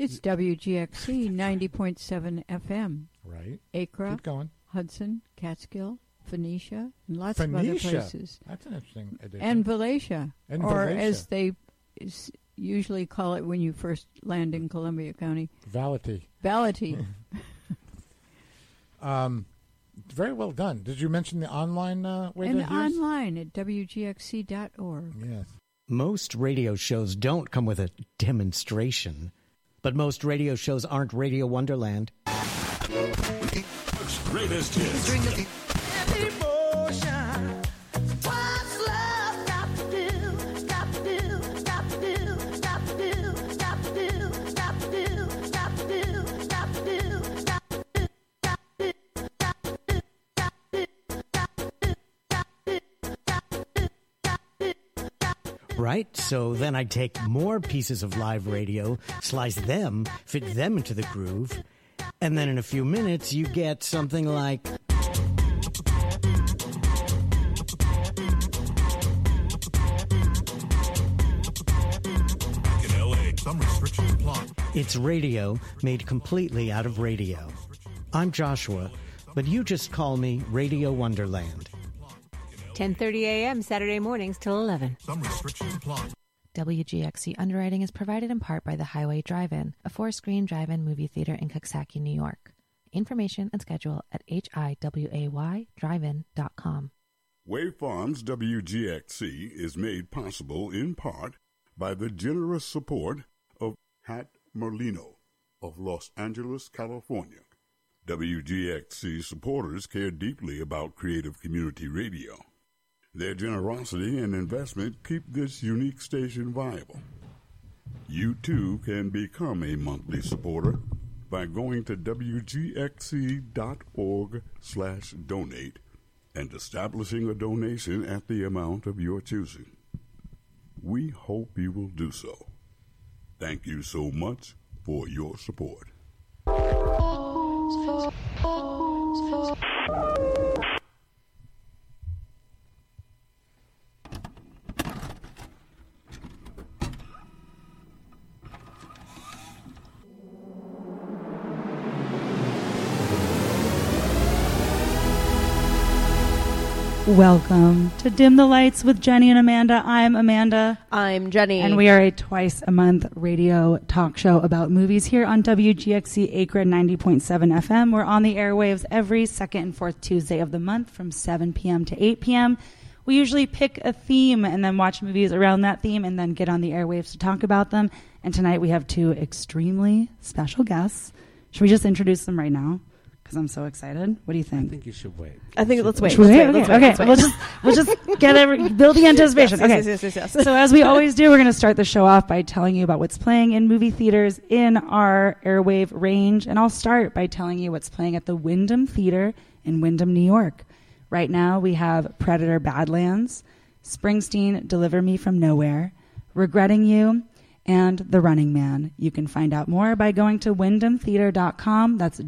It's WGXC 90.7 FM. Right. Acra, Keep going. Hudson, Catskill, Phoenicia, and lots of other places. That's an interesting addition. And Valatia. And or Valatia. as they usually call it when you first land in Columbia County. Valatie. Very well done. Did you mention the online way and to hear us? online at WGXC.org. Yes. Most radio shows don't come with a demonstration, but most radio shows aren't Radio Wonderland. Greatest hits. Right? So then I take more pieces of live radio, slice them, fit them into the groove, and then in a few minutes you get something like... In LA, some restrictions apply. It's radio made completely out of radio. I'm Joshua, but you just call me Radio Wonderland. 10:30 a.m. Saturday mornings till 11. Some restrictions apply. WGXC underwriting is provided in part by the Highway Drive-In, a 4-screen drive-in movie theater in Coxsackie, New York. Information and schedule at hiwaydrivein.com. Wave Farms WGXC is made possible in part by the generous support of Hat Merlino of Los Angeles, California. WGXC supporters care deeply about creative community radio. Their generosity and investment keep this unique station viable. You, too, can become a monthly supporter by going to wgxc.org/donate and establishing a donation at the amount of your choosing. We hope you will do so. Thank you so much for your support. Welcome to Dim the Lights with Jenny and Amanda. I'm Amanda. I'm Jenny. And we are a twice-a-month radio talk show about movies here on WGXC Acra 90.7 FM. We're on the airwaves every second and fourth Tuesday of the month from 7 p.m. to 8 p.m. We usually pick a theme and then watch movies around that theme and then get on the airwaves to talk about them. And tonight we have two extremely special guests. Should we just introduce them right now? Because I'm so excited. What do you think? I think you should wait. I think let's wait. Okay. We'll just build the anticipation. Yes. So as we always do, we're going to start the show off by telling you about what's playing in movie theaters in our airwave range. And I'll start by telling you what's playing at the Wyndham Theater in Wyndham, New York. Right now we have Predator Badlands, Springsteen Deliver Me From Nowhere, Regretting You, and The Running Man. You can find out more by going to wyndhamtheater.com. That's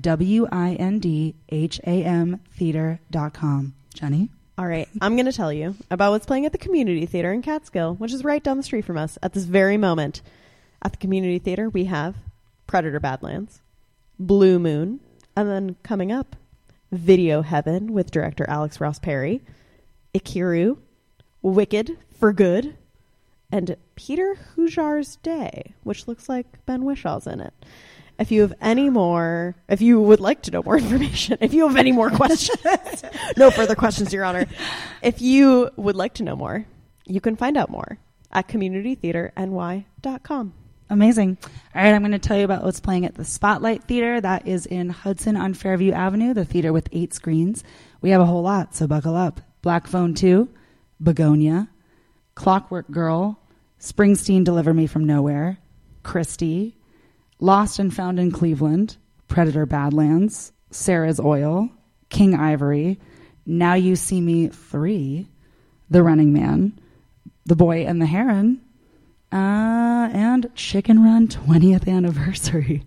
WINDHAM theater.com. Jenny? All right. I'm going to tell you about what's playing at the Community Theater in Catskill, which is right down the street from us at this very moment. At the Community Theater, we have Predator Badlands, Blue Moon, and then coming up, Video Heaven with director Alex Ross Perry, Ikiru, Wicked for Good, and Peter Hujar's Day, which looks like Ben Wishaw's in it. If you would like to know more information, if you have any more questions, no further questions, Your Honor. If you would like to know more, you can find out more at communitytheaterny.com. Amazing. All right, I'm going to tell you about what's playing at the Spotlight Theater. That is in Hudson on Fairview Avenue, the theater with 8 screens. We have a whole lot, so buckle up. Black Phone 2, Begonia, Clockwork Girl, Springsteen Deliver Me From Nowhere, Christie, Lost and Found in Cleveland, Predator Badlands, Sarah's Oil, King Ivory, Now You See Me 3, The Running Man, The Boy and the Heron, and Chicken Run 20th Anniversary.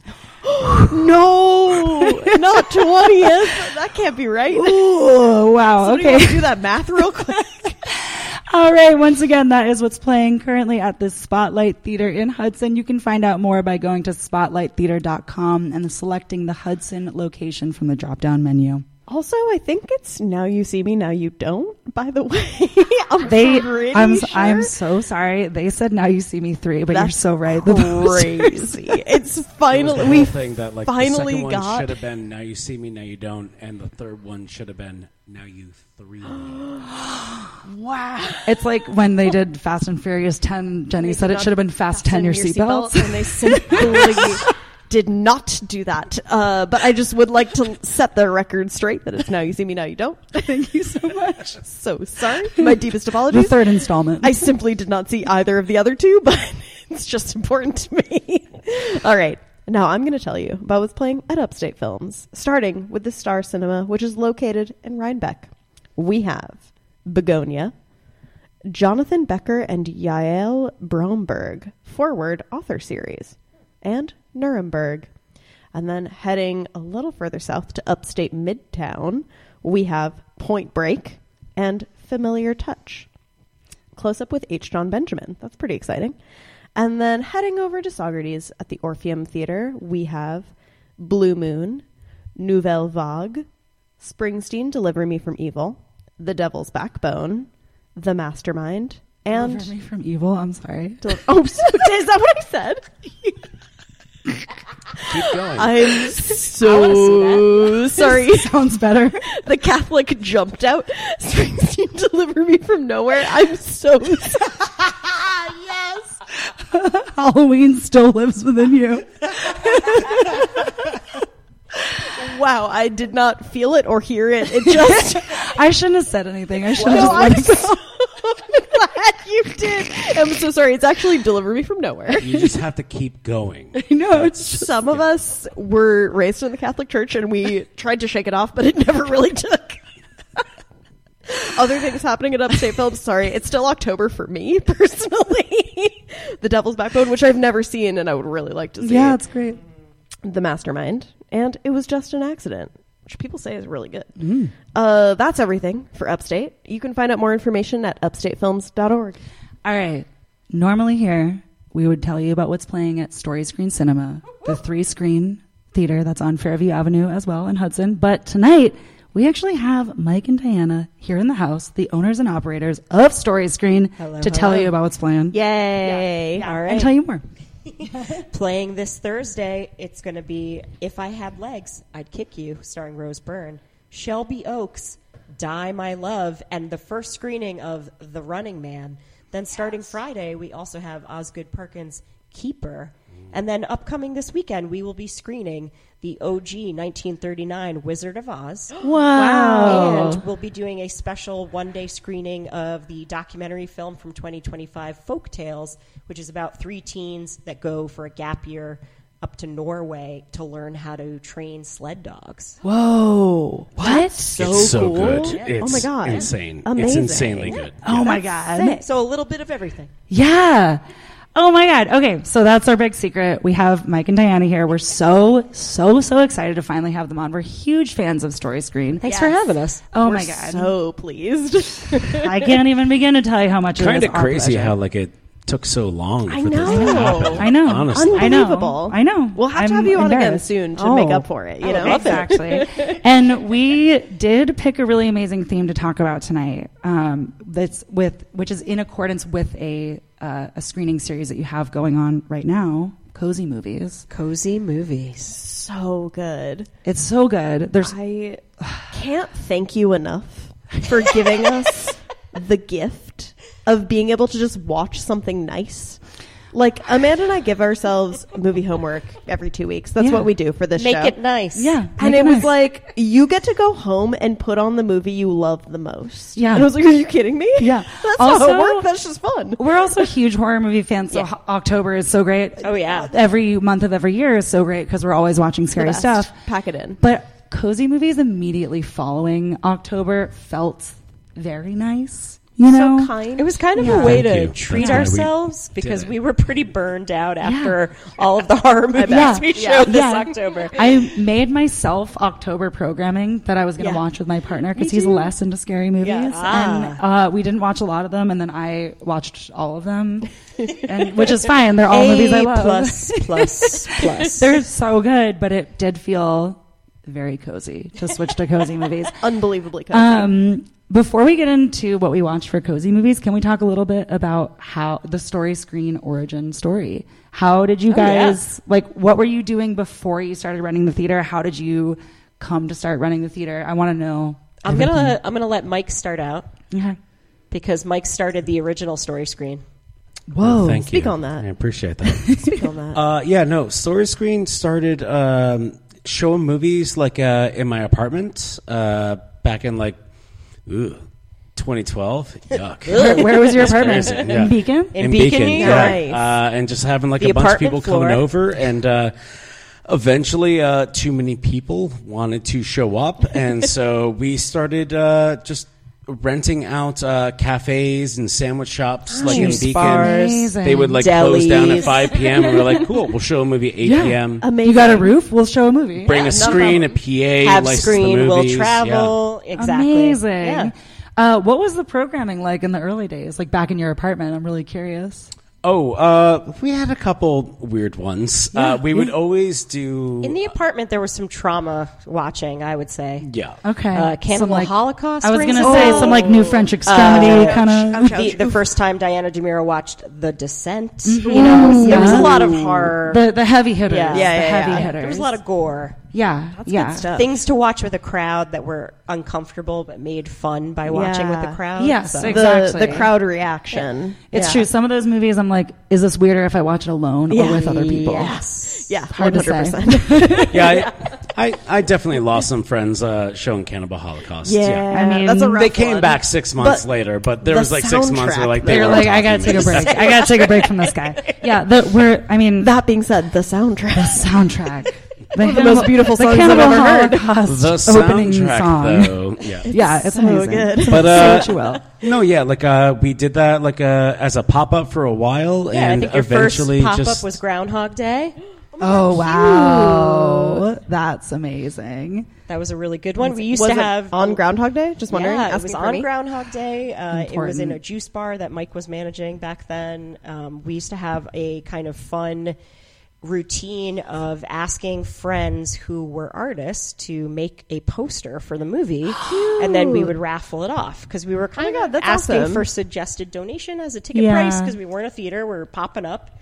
No, not 20th. That can't be right. Ooh, wow. Somebody Okay. want to do that math real quick? All right. Once again, that is what's playing currently at the Spotlight Theater in Hudson. You can find out more by going to spotlighttheater.com and selecting the Hudson location from the drop-down menu. Also, I think it's Now You See Me, Now You Don't, by the way. I'm so sorry. They said Now You See Me 3, but That's you're so right. crazy. It's finally, we thing that, like, finally the second got. one should have been Now You See Me, Now You Don't, and the third one should have been Now You 3. Wow. It's like when they did Fast and Furious 10, Jenny said it should have been Fast 10 Your Seatbelts. And they simply did not do that. But I just would like to set the record straight that it's Now You See Me, Now You Don't. Thank you so much. So sorry. My deepest apologies. The third installment. I simply did not see either of the other two, but it's just important to me. All right. Now I'm going to tell you about what's playing at Upstate Films, starting with the Star Cinema, which is located in Rhinebeck. We have Begonia, Jonathan Becker and Yael Bromberg, Forward Author Series, and Nuremberg. And then heading a little further south to upstate Midtown, we have Point Break and Familiar Touch. Close up with H. John Benjamin. That's pretty exciting. And then heading over to Saugerties at the Orpheum Theater, we have Blue Moon, Nouvelle Vague, Springsteen, Deliver Me from Evil, The Devil's Backbone, The Mastermind, and... Deliver Me from Evil? I'm sorry. Is that what I said? Keep going. I'm so sorry. Sounds better. The Catholic jumped out. Springsteen, Deliver Me from Nowhere. I'm so sorry. Yes. Halloween still lives within you. Wow, I did not feel it or hear it. It just... I shouldn't have said anything. I should have just let it go. So glad you did. I'm so sorry. It's actually Deliver Me from Nowhere. You just have to keep going. I know. Some of us were raised in the Catholic Church and we tried to shake it off, but it never really took. Other things happening at Upstate Films. Sorry, it's still October for me personally. The Devil's Backbone, which I've never seen and I would really like to see. Yeah, it's great. The Mastermind, and It Was Just an Accident, which people say is really good. That's everything for Upstate. You can find out more information at upstatefilms.org. All right. Normally here, we would tell you about what's playing at Story Screen Cinema, the 3-screen theater that's on Fairview Avenue as well in Hudson. But tonight, we actually have Mike and Diana here in the house, the owners and operators of Story Screen, to tell you about what's playing. Yay. Yeah. All right. And tell you more. Playing this Thursday, it's going to be If I Had Legs, I'd Kick You, starring Rose Byrne. Shelby Oaks, Die My Love, and the first screening of The Running Man. Then starting Friday, we also have Osgood Perkins' Keeper. And then upcoming this weekend, we will be screening the OG 1939 Wizard of Oz. Wow. And we'll be doing a special one-day screening of the documentary film from 2025, Folk Tales, which is about 3 teens that go for a gap year up to Norway to learn how to train sled dogs. Whoa. What? It's so cool. good. Yeah. It's Oh my God. insane. Amazing. It's insanely good. Oh, my God. sick. So a little bit of everything. Yeah. Oh my God. Okay. So that's our big secret. We have Mike and Diana here. We're so excited to finally have them on. We're huge fans of Story Screen. Thanks for having us. Oh We're my God. so pleased. I can't even begin to tell you how much it Kind is of our crazy pleasure. how like it took so long I for this to know. happen. I know. Honestly. Unbelievable. I know. We'll have to I'm have you on again embarrassed. soon to make up for it. You know, Exactly. And we did pick a really amazing theme to talk about tonight. Which is in accordance with a screening series that you have going on right now, Cozy Movies. Cozy Movies. So good. It's so good. I can't thank you enough for giving us the gift of being able to just watch something nice. Like, Amanda and I give ourselves movie homework every 2 weeks. That's what we do for this Make show. it nice. Yeah. And make it was nice. like, you get to go home and put on the movie you love the most. Yeah. And I was like, are you kidding me? Yeah. That's Also- not homework. That's just fun. We're also huge horror movie fans, so Yeah. October is so great. Oh, yeah. Every month of every year is so great because we're always watching The scary best. stuff. Pack it in. But Cozy Movies immediately following October felt very nice. You know, So kind. It was kind of Yeah. a way Thank to you. treat That's why we ourselves did because it. we were pretty burned out after all of the horror movies Yeah. we Yeah. showed this Yeah. October. I made myself October programming that I was going to Yeah. watch with my partner because Me he's too. less into scary movies, Yeah. and we didn't watch a lot of them, and then I watched all of them, and which is fine. They're all movies I love. plus. They're so good, but it did feel very cozy to switch to cozy movies. Unbelievably cozy. Before we get into what we watched for cozy movies, can we talk a little bit about how the Story Screen origin story? How did you guys what were you doing before you started running the theater? How did you come to start running the theater? I want to know. I'm gonna let Mike start out Okay. because Mike started the original Story Screen. Whoa. Thank Speak you. on that. I appreciate that. Speak on that. Story Screen started showing movies like in my apartment back in 2012. Yuck. Where was your That's apartment? crazy, In yeah. Beacon? In Beacon, New yeah. York. And just having The a bunch of people apartment floor. coming over, and eventually too many people wanted to show up, and so we started just renting out cafes and sandwich shops like in Juice Beacon. bars. Amazing. They would close down at Delis. 5 p.m. and we're like, cool, we'll show a movie at 8 p.m. Amazing. You got a roof? We'll show a movie. Bring a screen, a PA, Have license screen, the will movies. travel. Exactly. Amazing. Yeah. What was the programming like in the early days? Like back in your apartment? I'm really curious. We had a couple weird ones. We would always do... In the apartment, there was some trauma watching, I would say. Yeah. Okay. Cannibal Some, Holocaust. I was going gonna to say some New French Extremity kind of. The first time Diana DeMiro watched The Descent. Mhm. You know, there was Yeah. a lot of horror. The heavy hitters. Yeah. The heavy hitters. There was a lot of gore. Yeah. Yeah. good stuff. Things to watch with a crowd that were uncomfortable but made fun by watching with the crowd. Yes, So- exactly. The crowd reaction. It's Yeah. true. Some of those movies, I'm like, is this weirder if I watch it alone or with other people? Yes. Yeah, Hard to 100%. Yeah, I definitely lost some friends showing Cannibal Holocaust. Yeah, I mean, that's a rough They came one. back 6 months But later, but there the was 6 months where soundtrack, they They're were like, I gotta take a break. I gotta take a break from this guy. Yeah, That being said, the soundtrack. the soundtrack. One of the most beautiful songs I've Cannibal ever heard. Holocaust The opening soundtrack, song. though, yeah. Yeah, it's So amazing. good. But so well. no, yeah, we did that as a pop up for a while, Yeah, and I think your first eventually pop-up just was Groundhog Day. Oh wow, that's amazing. That was a really good one. We used Was to it have on Groundhog Day? Just wondering. Yeah, it Asking was for on me. Groundhog Day. It was in Important. a juice bar that Mike was managing back then. We used to have a kind of fun routine of asking friends who were artists to make a poster for the movie, and then we would raffle it off because we were kind of that's asking awesome. for suggested donation as a ticket Yeah. price because we weren't a theater. We were popping up.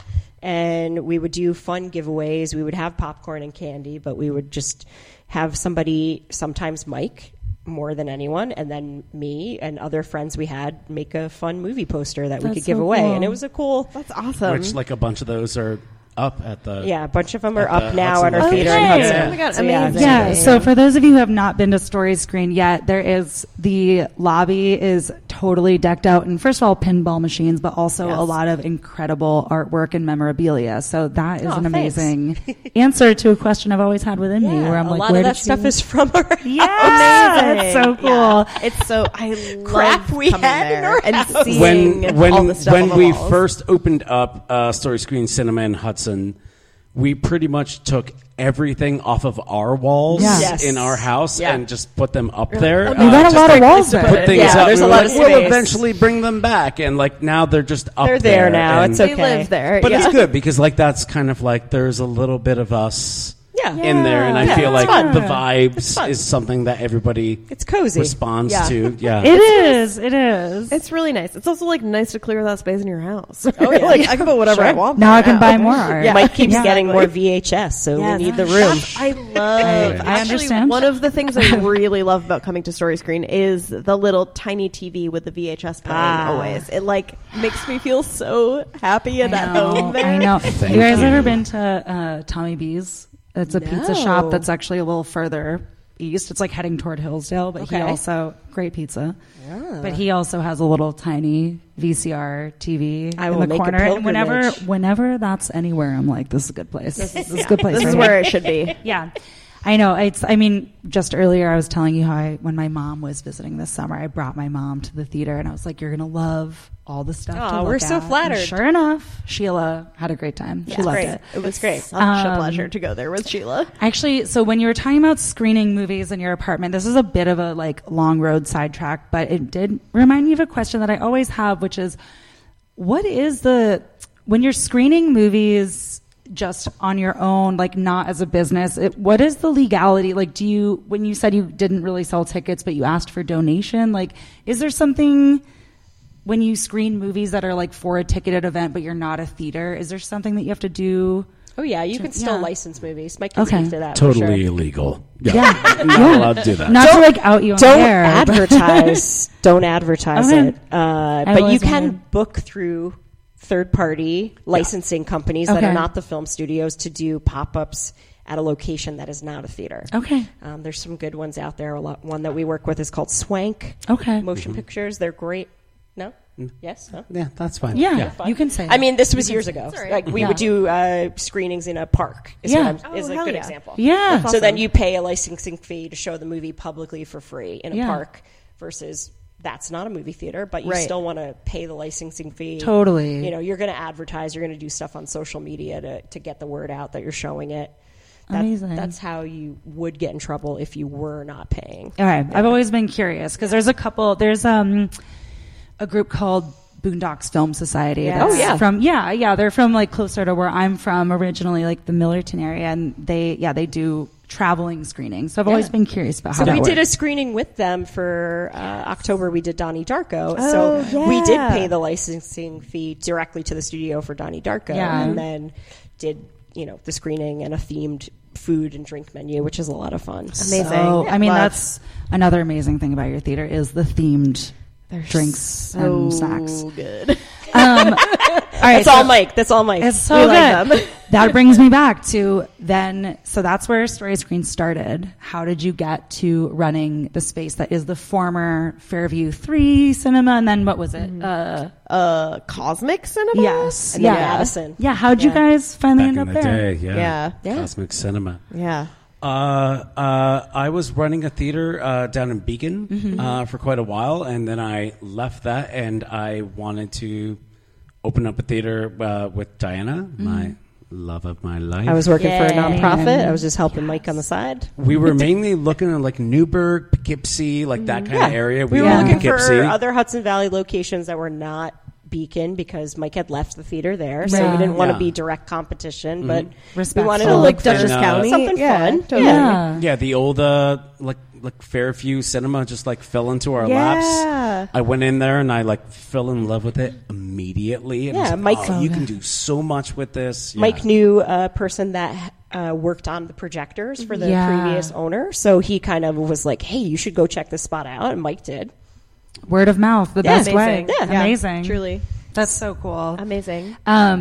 And we would do fun giveaways. We would have popcorn and candy, but we would just have somebody, sometimes Mike, more than anyone, and then me and other friends we had make a fun movie poster that we That's could give so away. cool. And it was a cool... That's awesome. which a bunch of those are up at the Yeah, a bunch of them are At up the now at Hudson our theater in location. Hudson. Oh my God, So, amazing. Yeah, so for those of you who have not been to Story Screen yet, the lobby is totally decked out, and first of all, pinball machines, but also Yes. a lot of incredible artwork and memorabilia. So that is Oh, an thanks. amazing answer to a question I've always had within me, Yeah, where I'm a like, lot where of that did stuff you... is from our Yeah, Amazing. that's so cool. Yeah. It's so I Crap love we coming had in there our and house. seeing all the stuff on when the we walls. first opened up Story Screen Cinema in Hudson, we pretty much took everything off of our walls Yeah. Yes. in our house Yeah. and just put them up there. You got a just lot of walls put there. things Yeah, up. there's We a were lot like, of we'll space. eventually bring them back, and now they're just up They're there now. and- It's They okay. live there. But yeah. it's good because that's kind of there's a little bit of us Yeah. in there, and I Yeah, feel it's like fun. the It's vibes fun. is something that everybody It's cozy. responds Yeah. to. Yeah, It is. It's really nice. It's also nice to clear that space in your house. Oh, yeah. I can put whatever I want. Now there I can buy more art. Yeah. Mike keeps Yeah. getting more Exactly. VHS, so Yes. we need the room. I love. I Actually, understand. one of the things I really love about coming to Story Screen is the little tiny TV with the VHS playing. Always, it makes me feel so happy and at home there. I know. Thank You guys you. ever been to Tommy B's? It's a pizza shop No. that's actually a little further east. It's heading toward Hillsdale, but he Okay. also great pizza. But he also has a little tiny VCR TV I in will the make a corner. And pilgrimage. whenever that's anywhere, I'm like, this is a good place. This is a good place. This for is me. where it should be. Yeah. I know. Just earlier I was telling you how when my mom was visiting this summer, I brought my mom to the theater, and I was like, you're going to love all the stuff to look we're so at. flattered. And sure enough, Sheila had a great time. She loved it. It was great. Such a pleasure to go there with Sheila. Actually, so when you were talking about screening movies in your apartment, this is a bit of a long road sidetrack, but it did remind me of a question that I always have, which is, when you're screening movies just on your own, not as a business, what is the legality? When you said you didn't really sell tickets, but you asked for donation, is there something when you screen movies that are for a ticketed event, but you're not a theater? Is there something that you have to do? Oh yeah, you can still license movies. My kids do that. Totally for sure. illegal. Yeah. Not allowed to do that. Not to out you on don't air. Don't advertise Okay. it. But you can book through third-party licensing companies that are not the film studios to do pop-ups at a location that is not a theater. Okay. There's some good ones out there. One that we work with is called Swank. Okay. Motion Pictures. They're great. No? Yes? No? Yeah, that's fine. Yeah, you can say. I mean, this was years ago. We would do screenings in a park. Is a good example. Yeah. So then you pay a licensing fee to show the movie publicly for free in a park versus that's not a movie theater, but you still want to pay the licensing fee. Totally. You're going to advertise. You're going to do stuff on social media to get the word out that you're showing it. Amazing. That's how you would get in trouble if you were not paying. All right. I've always been curious because there's a group called Boondocks Film Society. Yes. They're from closer to where I'm from originally, the Millerton area, and they do traveling screenings. So I've always been curious about how that we works. did a screening with them for October. We did Donnie Darko. We did pay the licensing fee directly to the studio for Donnie Darko, and then did the screening and a themed food and drink menu, which is a lot of fun. Amazing. So, that's another amazing thing about your theater is the themed drinks and snacks. Good. All right, That's all Mike. It's so good. That brings me back to then. So that's where Story Screen started. How did you get to running the space that is the former Fairview 3 Cinema, and then what was it? Cosmic Cinema. Yes. And then Madison. Yeah. How'd you guys finally Back end in up the there? day, Yeah. Cosmic Cinema. Yeah. I was running a theater down in Beacon for quite a while, and then I left that, and I wanted to open up a theater with Diana, my love of my life. I was working for a nonprofit. I was just helping Mike on the side. We were mainly looking at Newburgh, Poughkeepsie, that kind of area. We were were in looking Poughkeepsie. for other Hudson Valley locations that were not Beacon because Mike had left the theater there, so we didn't want to be direct competition, but we wanted to look Dutchess County, something fun. Totally. Yeah, the old Fairview Cinema just fell into our laps. I went in there and I fell in love with it immediately. And I was Mike, you can do so much with this. Yeah. Mike knew a person that worked on the projectors for the previous owner, so he kind of was like, "Hey, you should go check this spot out," and Mike did. Word of mouth, the best way. Yeah. Amazing. Truly. That's so cool. Amazing.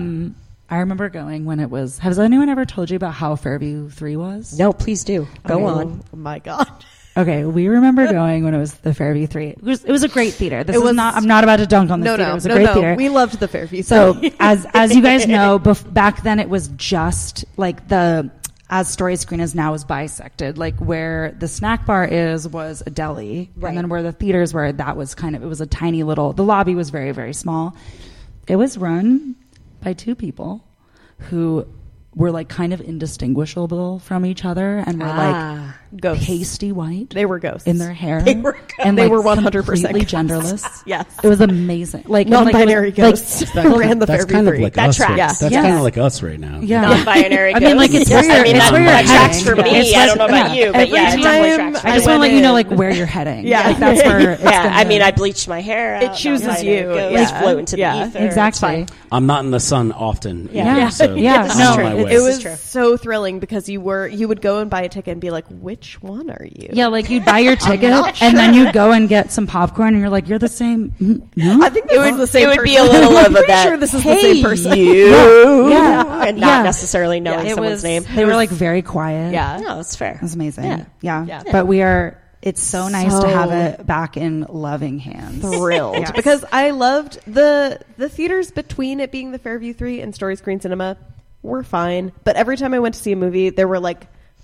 I remember going when it was. Has anyone ever told you about how Fairview 3 was? No, please do. Go on. Oh my God. Okay, we remember going when it was the Fairview 3. It was a great theater. I'm not about to dunk on this theater. It was a great theater. We loved the Fairview 3. So as you guys know, back then it was just as Story Screen is now is bisected. Where the snack bar was a deli, and then where the theaters were, that was it was a tiny little. The lobby was very, very small. It was run by two people who were kind of indistinguishable from each other, and were ghosts. Pasty white. They were ghosts in their hair. They were ghosts. And they were 100% completely ghosts. genderless. Yes, it was amazing. Non-binary ghosts. Ran the that's kind of like that us. tracks. That's kind of like us right now. Yeah, non-binary. I mean, it's where you're. It's where you're that heading. tracks for me. I don't know about you, but yeah, it definitely tracks. I just want to let you know where you're heading. Yeah, that's where. Yeah, I mean, I bleached my hair out. It chooses you. Float into the ether. Exactly. I'm not in the sun often. Yeah. So it was so thrilling because you would go and buy a ticket and be like, which one are you? Yeah, you'd buy your ticket and then you go and get some popcorn and you're like, you're the same. No? I think it was the same. It would be a little of a sure this is the same person. And not necessarily knowing someone's name. They were very quiet. Yeah, no, it's fair. It's amazing. Yeah. But it's so nice to have it back in loving hands. Thrilled because I loved the theaters between it being the Fairview 3 and Story Screen Cinema were fine, but every time I went to see a movie, there were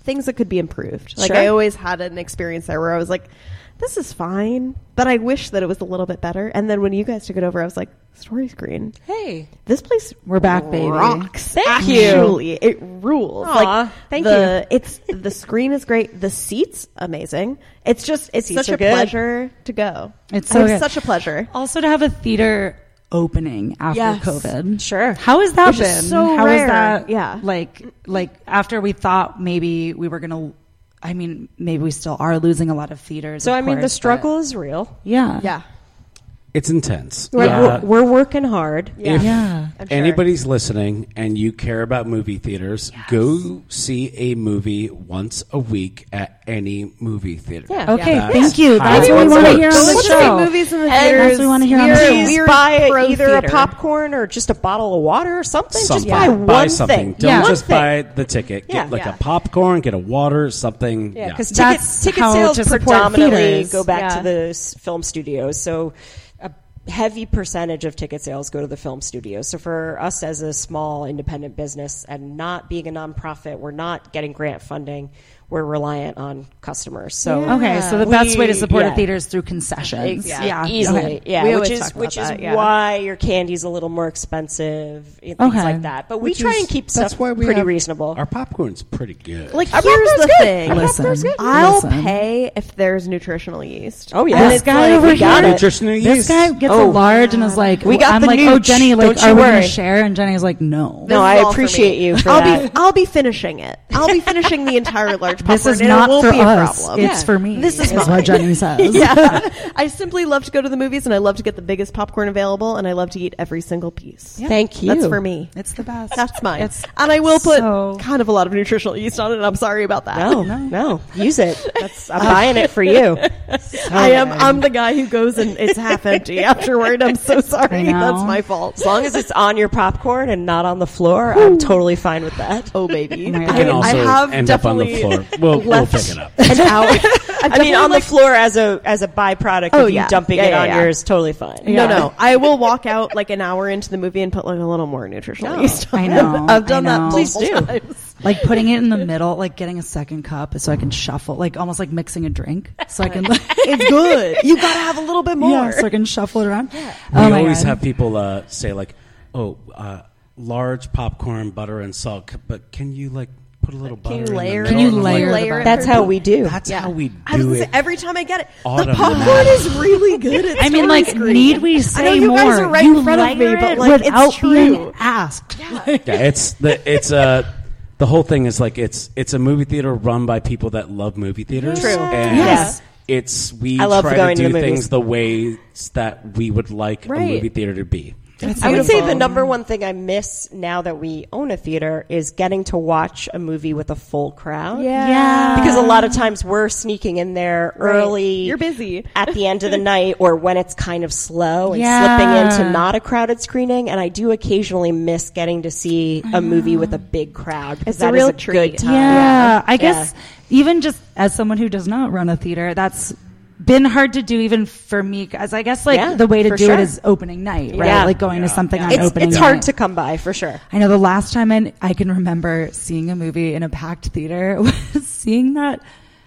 things that could be improved. Like Sure. I always had an experience there where I was like, this is fine, but I wish that it was a little bit better. And then when you guys took it over, I was like, Story Screen. Hey, this place We're back, baby. rocks. Thank you. Actually, it rules. Aw, Like thank you. It's the screen is great. The seats amazing. It's just it's Seats such are a good. pleasure to go. It's so good. such a pleasure. Also, to have a theater opening after Yes. COVID. Sure. How has that Which been? is so How is rare. that? Yeah. Like after we thought maybe we were gonna. I mean, maybe we still are losing a lot of theaters. So of I mean, the course, struggle is real. but- Yeah. Yeah. It's intense. We're working hard. If Yeah. I'm sure. anybody's listening and you care about movie theaters, go see a movie once a week at any movie theater. Yeah. Okay. That's Thank you. how That's it what we want to works. hear on Go the look show. at movies in the And theaters. that's what we want to hear on the We're- show. Please we're buy pro either theater. a popcorn or just a bottle of water or something. Something. Just buy one Buy something. thing. Don't Yeah. just One buy thing. the ticket. Yeah. Get like Yeah. a popcorn, get a water, something. Yeah, because That's ticket how sales to support predominantly theaters. go back Yeah. to the film studios. So a heavy percentage of ticket sales go to the film studios. So for us as a small independent business and not being a nonprofit, we're not getting grant funding. We're reliant on customers. So Okay, so the best way to support yeah. a theater is through concessions. Yeah, easily. Okay. Yeah, We which always is talk about which is that, yeah. why your candy's a little more expensive, things Okay. like that. But we Which try is- and keep that's stuff why we pretty have- reasonable. Our popcorn's pretty good. Like Our here's popcorn's the good. thing. Our Listen. popcorn's good. I'll Listen. pay if there's nutritional yeast. Oh yeah, And This it's guy like, over we got here, it. Nutritional this yeast. guy gets Oh. a large and is like, We got I'm the like, oh, nooch. Jenny, like, Don't you are we going worry. to share? And Jenny's like, no. No, This I is all for appreciate me. you for that. I'll be finishing it. I'll be finishing the entire large popcorn. This is and not it won't for be a us. problem. It's for me. This is what mine. Jenny says. Yeah. I simply love to go to the movies and I love to get the biggest popcorn available and I love to eat every single piece. Thank you. That's for me. It's the best. That's mine. It's and I will put so- kind of a lot of nutritional yeast on it. And I'm sorry about that. No, use it. I'm buying it for you. I'm the guy who goes and it's half empty afterward. I'm so sorry. I know. That's my fault. As long as it's on your popcorn and not on the floor, I'm totally fine with that. Oh baby. My It can I also have end up on the definitely floor. We'll left pick it up. an hour. I mean, on the floor as a byproduct Oh, of you yeah. dumping Yeah, it yeah, on yeah. yours, totally fine. Yeah. No. I will walk out like an hour into the movie and put like a little more nutritional yeast on I it. know. I've done I that know. multiple Please do. times. Like putting it in the middle, like getting a second cup so I can shuffle, like almost like mixing a drink. So I can, It's good. You gotta have a little bit more. yeah, so I can shuffle it around. We Oh my always God. have people say like, "Oh, large popcorn, butter, and salt." But can you like put a little butter? you in the layer middle? Can you And I'm layer like, the butter? That's how we do. That's how we I was do gonna say, it. every time I get it, the Automatic. popcorn is really good. At I mean, Story like, Screen. need we I know say you more? guys are right You in front of me, layer but it like, without it's true. being asked. Yeah, it's the whole thing is like it's a movie theater run by people that love movie theaters. True. And Yes. we I love try going to to do the movies. things the ways that we would like a Right. movie theater to be. I would say the number one thing I miss now that we own a theater is getting to watch a movie with a full crowd. Yeah. Because a lot of times we're sneaking in there Right. early. You're busy. At the end of the night or when it's kind of slow and Yeah. slipping into not a crowded screening. And I do occasionally miss getting to see a movie with a big crowd. Because It's a that real is a treat. good time. Yeah, I guess even just as someone who does not run a theater, that's been hard to do even for me. Because I guess like Yeah, the way to for do sure. it is opening night, right? Yeah. Like going to something on It's opening night. hard to come by for sure. I know the last time I can remember seeing a movie in a packed theater was seeing that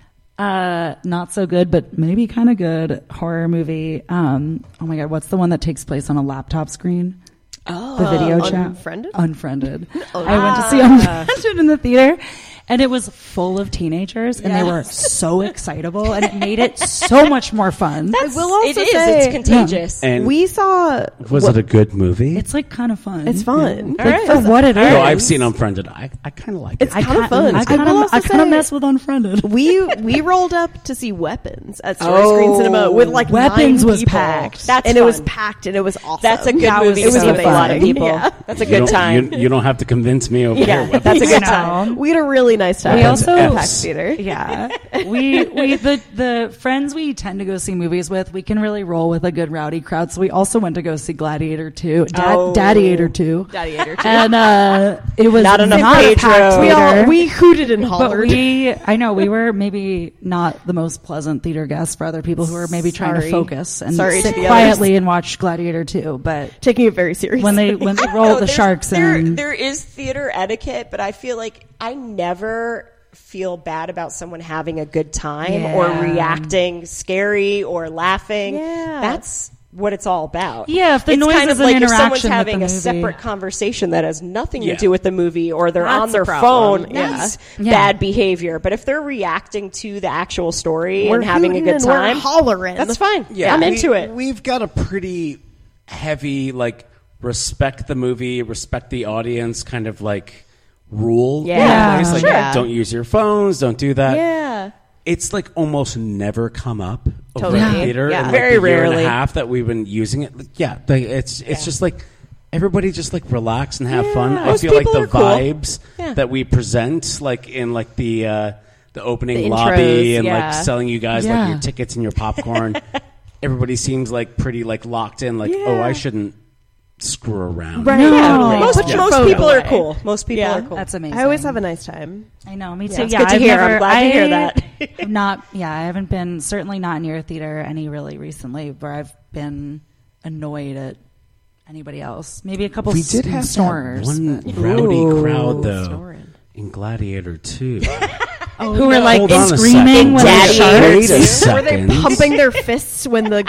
not so good, but maybe kind of good horror movie. Oh my God, what's the one that takes place on a laptop screen? Oh, The video chat. Unfriended? Unfriended. I went to see Unfriended in the theater. And it was full of teenagers, and they were so excitable, and it made it so much more fun. That's, will also it is. say- It's contagious. And We saw. was it a good movie? It's like kind of fun. It's fun. Yeah. All Like, right. for what it is. No, I've seen Unfriended. I kind of like It's it. kind of fun. I will also kind of say- mess with Unfriended. We rolled up to see Weapons at Story Screen Cinema with like Weapons 9 was people. packed. That's and it was fun. packed and it was awesome. That's a good That movie was to so see with a lot of fun. people. Yeah. That's a You good don't- time. You don't have to convince me over Yeah, here. that's a good I time. know. We had a really nice time. We also at Packed Theater. Yeah, we the friends we tend to go see movies with, we can really roll with a good rowdy crowd. So we also went to go see Gladiator 2, Daddy-ator 2, Daddy-ator 2. and it was Not enough a Pedro. packed theater. We hooted and But hollered. I know we were maybe not the most pleasant theater guests for other people who were maybe trying to Sorry. focus and Sorry to sit the quietly and watch Gladiator 2. But taking it very seriously. when they roll the sharks in, there is theater etiquette, but I feel like I never feel bad about someone having a good time Yeah. or reacting scary or laughing. Yeah. That's what it's all about. Yeah, if the it's noise kind is of an like if someone's interaction with having the a movie. separate conversation that has nothing Yeah. to do with the movie, or they're That's on their a problem. phone, Yeah. that's Yeah. bad behavior. But if they're reacting to the actual story We're and having a hooting good and we're time, hollering. that's fine. Yeah, I'm we- into it. We've got a pretty heavy, like, respect the movie, respect the audience kind of like rule Yeah. in place. Like, Sure. don't use your phones, don't do that. Yeah. It's like almost never come up over Totally. the theater. Yeah. In like Very the year and rarely. a half that we've been using it. Yeah, like, it's just like everybody just like relax and have fun. I Most feel like people the are cool. vibes Yeah. that we present, like in like the opening The lobby intros, and yeah. like selling you guys Yeah. like your tickets and your popcorn. Everybody seems like pretty like locked in. Like, oh, I shouldn't screw around. Right. No. Yeah. Totally. Most, Put your most phone people away. are cool. Most people Yeah. are cool. That's amazing. I always have a nice time. I know, me Yeah, too. it's Yeah, good to I've hear. I'm never, glad to hear that. I've not, yeah, I haven't been, certainly not near a theater any really recently where I've been annoyed at anybody else. Maybe a couple We did have snorers. that one but- rowdy crowd though Snoring. in Gladiator 2. who were like Hold on a screaming when the Daddy sharks, Wait a Were they second. pumping their fists when the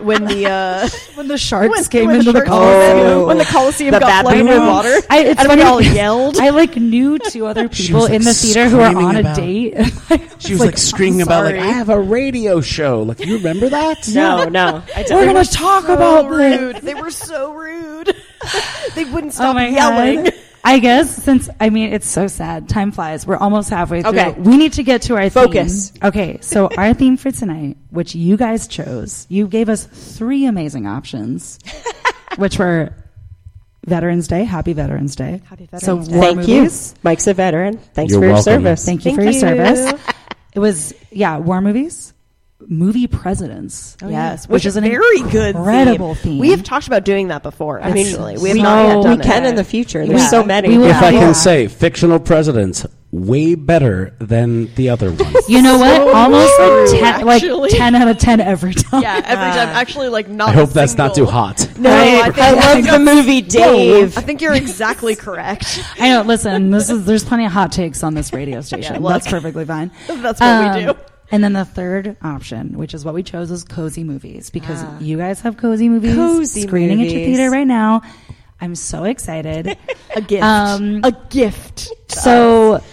when the sharks came when into the sharks- Colosseum? when the Colosseum The got bad flooded people. with water? It's and funny. we all yelled. I like knew two other people was, like, in the theater who were screaming on a about- date. She was like screaming about like, sorry. I have a radio show. Like, you remember that? No, I We're don't. going to talk about this. rude. They were so rude. They wouldn't stop Oh my yelling. God. I guess since, I mean, it's so sad. Time flies. We're almost halfway through. Okay. We need to get to our Focus. theme. Okay. So our theme for tonight, which you guys chose, you gave us 3 amazing options, which were Veterans Day. Happy Veterans Day. Happy So Veterans Day. war Thank movies. you. Mike's a veteran. Thanks You're for your welcome. service. Thank you for your service. It was, war movies, movie presidents. Yes, Which is an very good incredible theme. We have talked about doing that before. I mean, Actually, we have we not yet we done can it. in the future. Yeah. There's so many. We will If I Yeah. can say, fictional presidents way better than the other ones. You know what? So Almost true, like actually. 10 out of 10 every time. Yeah, every time. Actually, like not. I hope that's not too single- hot. No, Right. I think I love the movie Dave. I think you're exactly correct. I know. Listen, there's plenty of hot takes on this radio station. Yeah, look. That's perfectly fine. That's what we do. And then the third option, which is what we chose, is cozy movies because you guys have cozy movies Cozy screening at your movies. theater right now. I'm so excited. A gift. Um, a gift. So,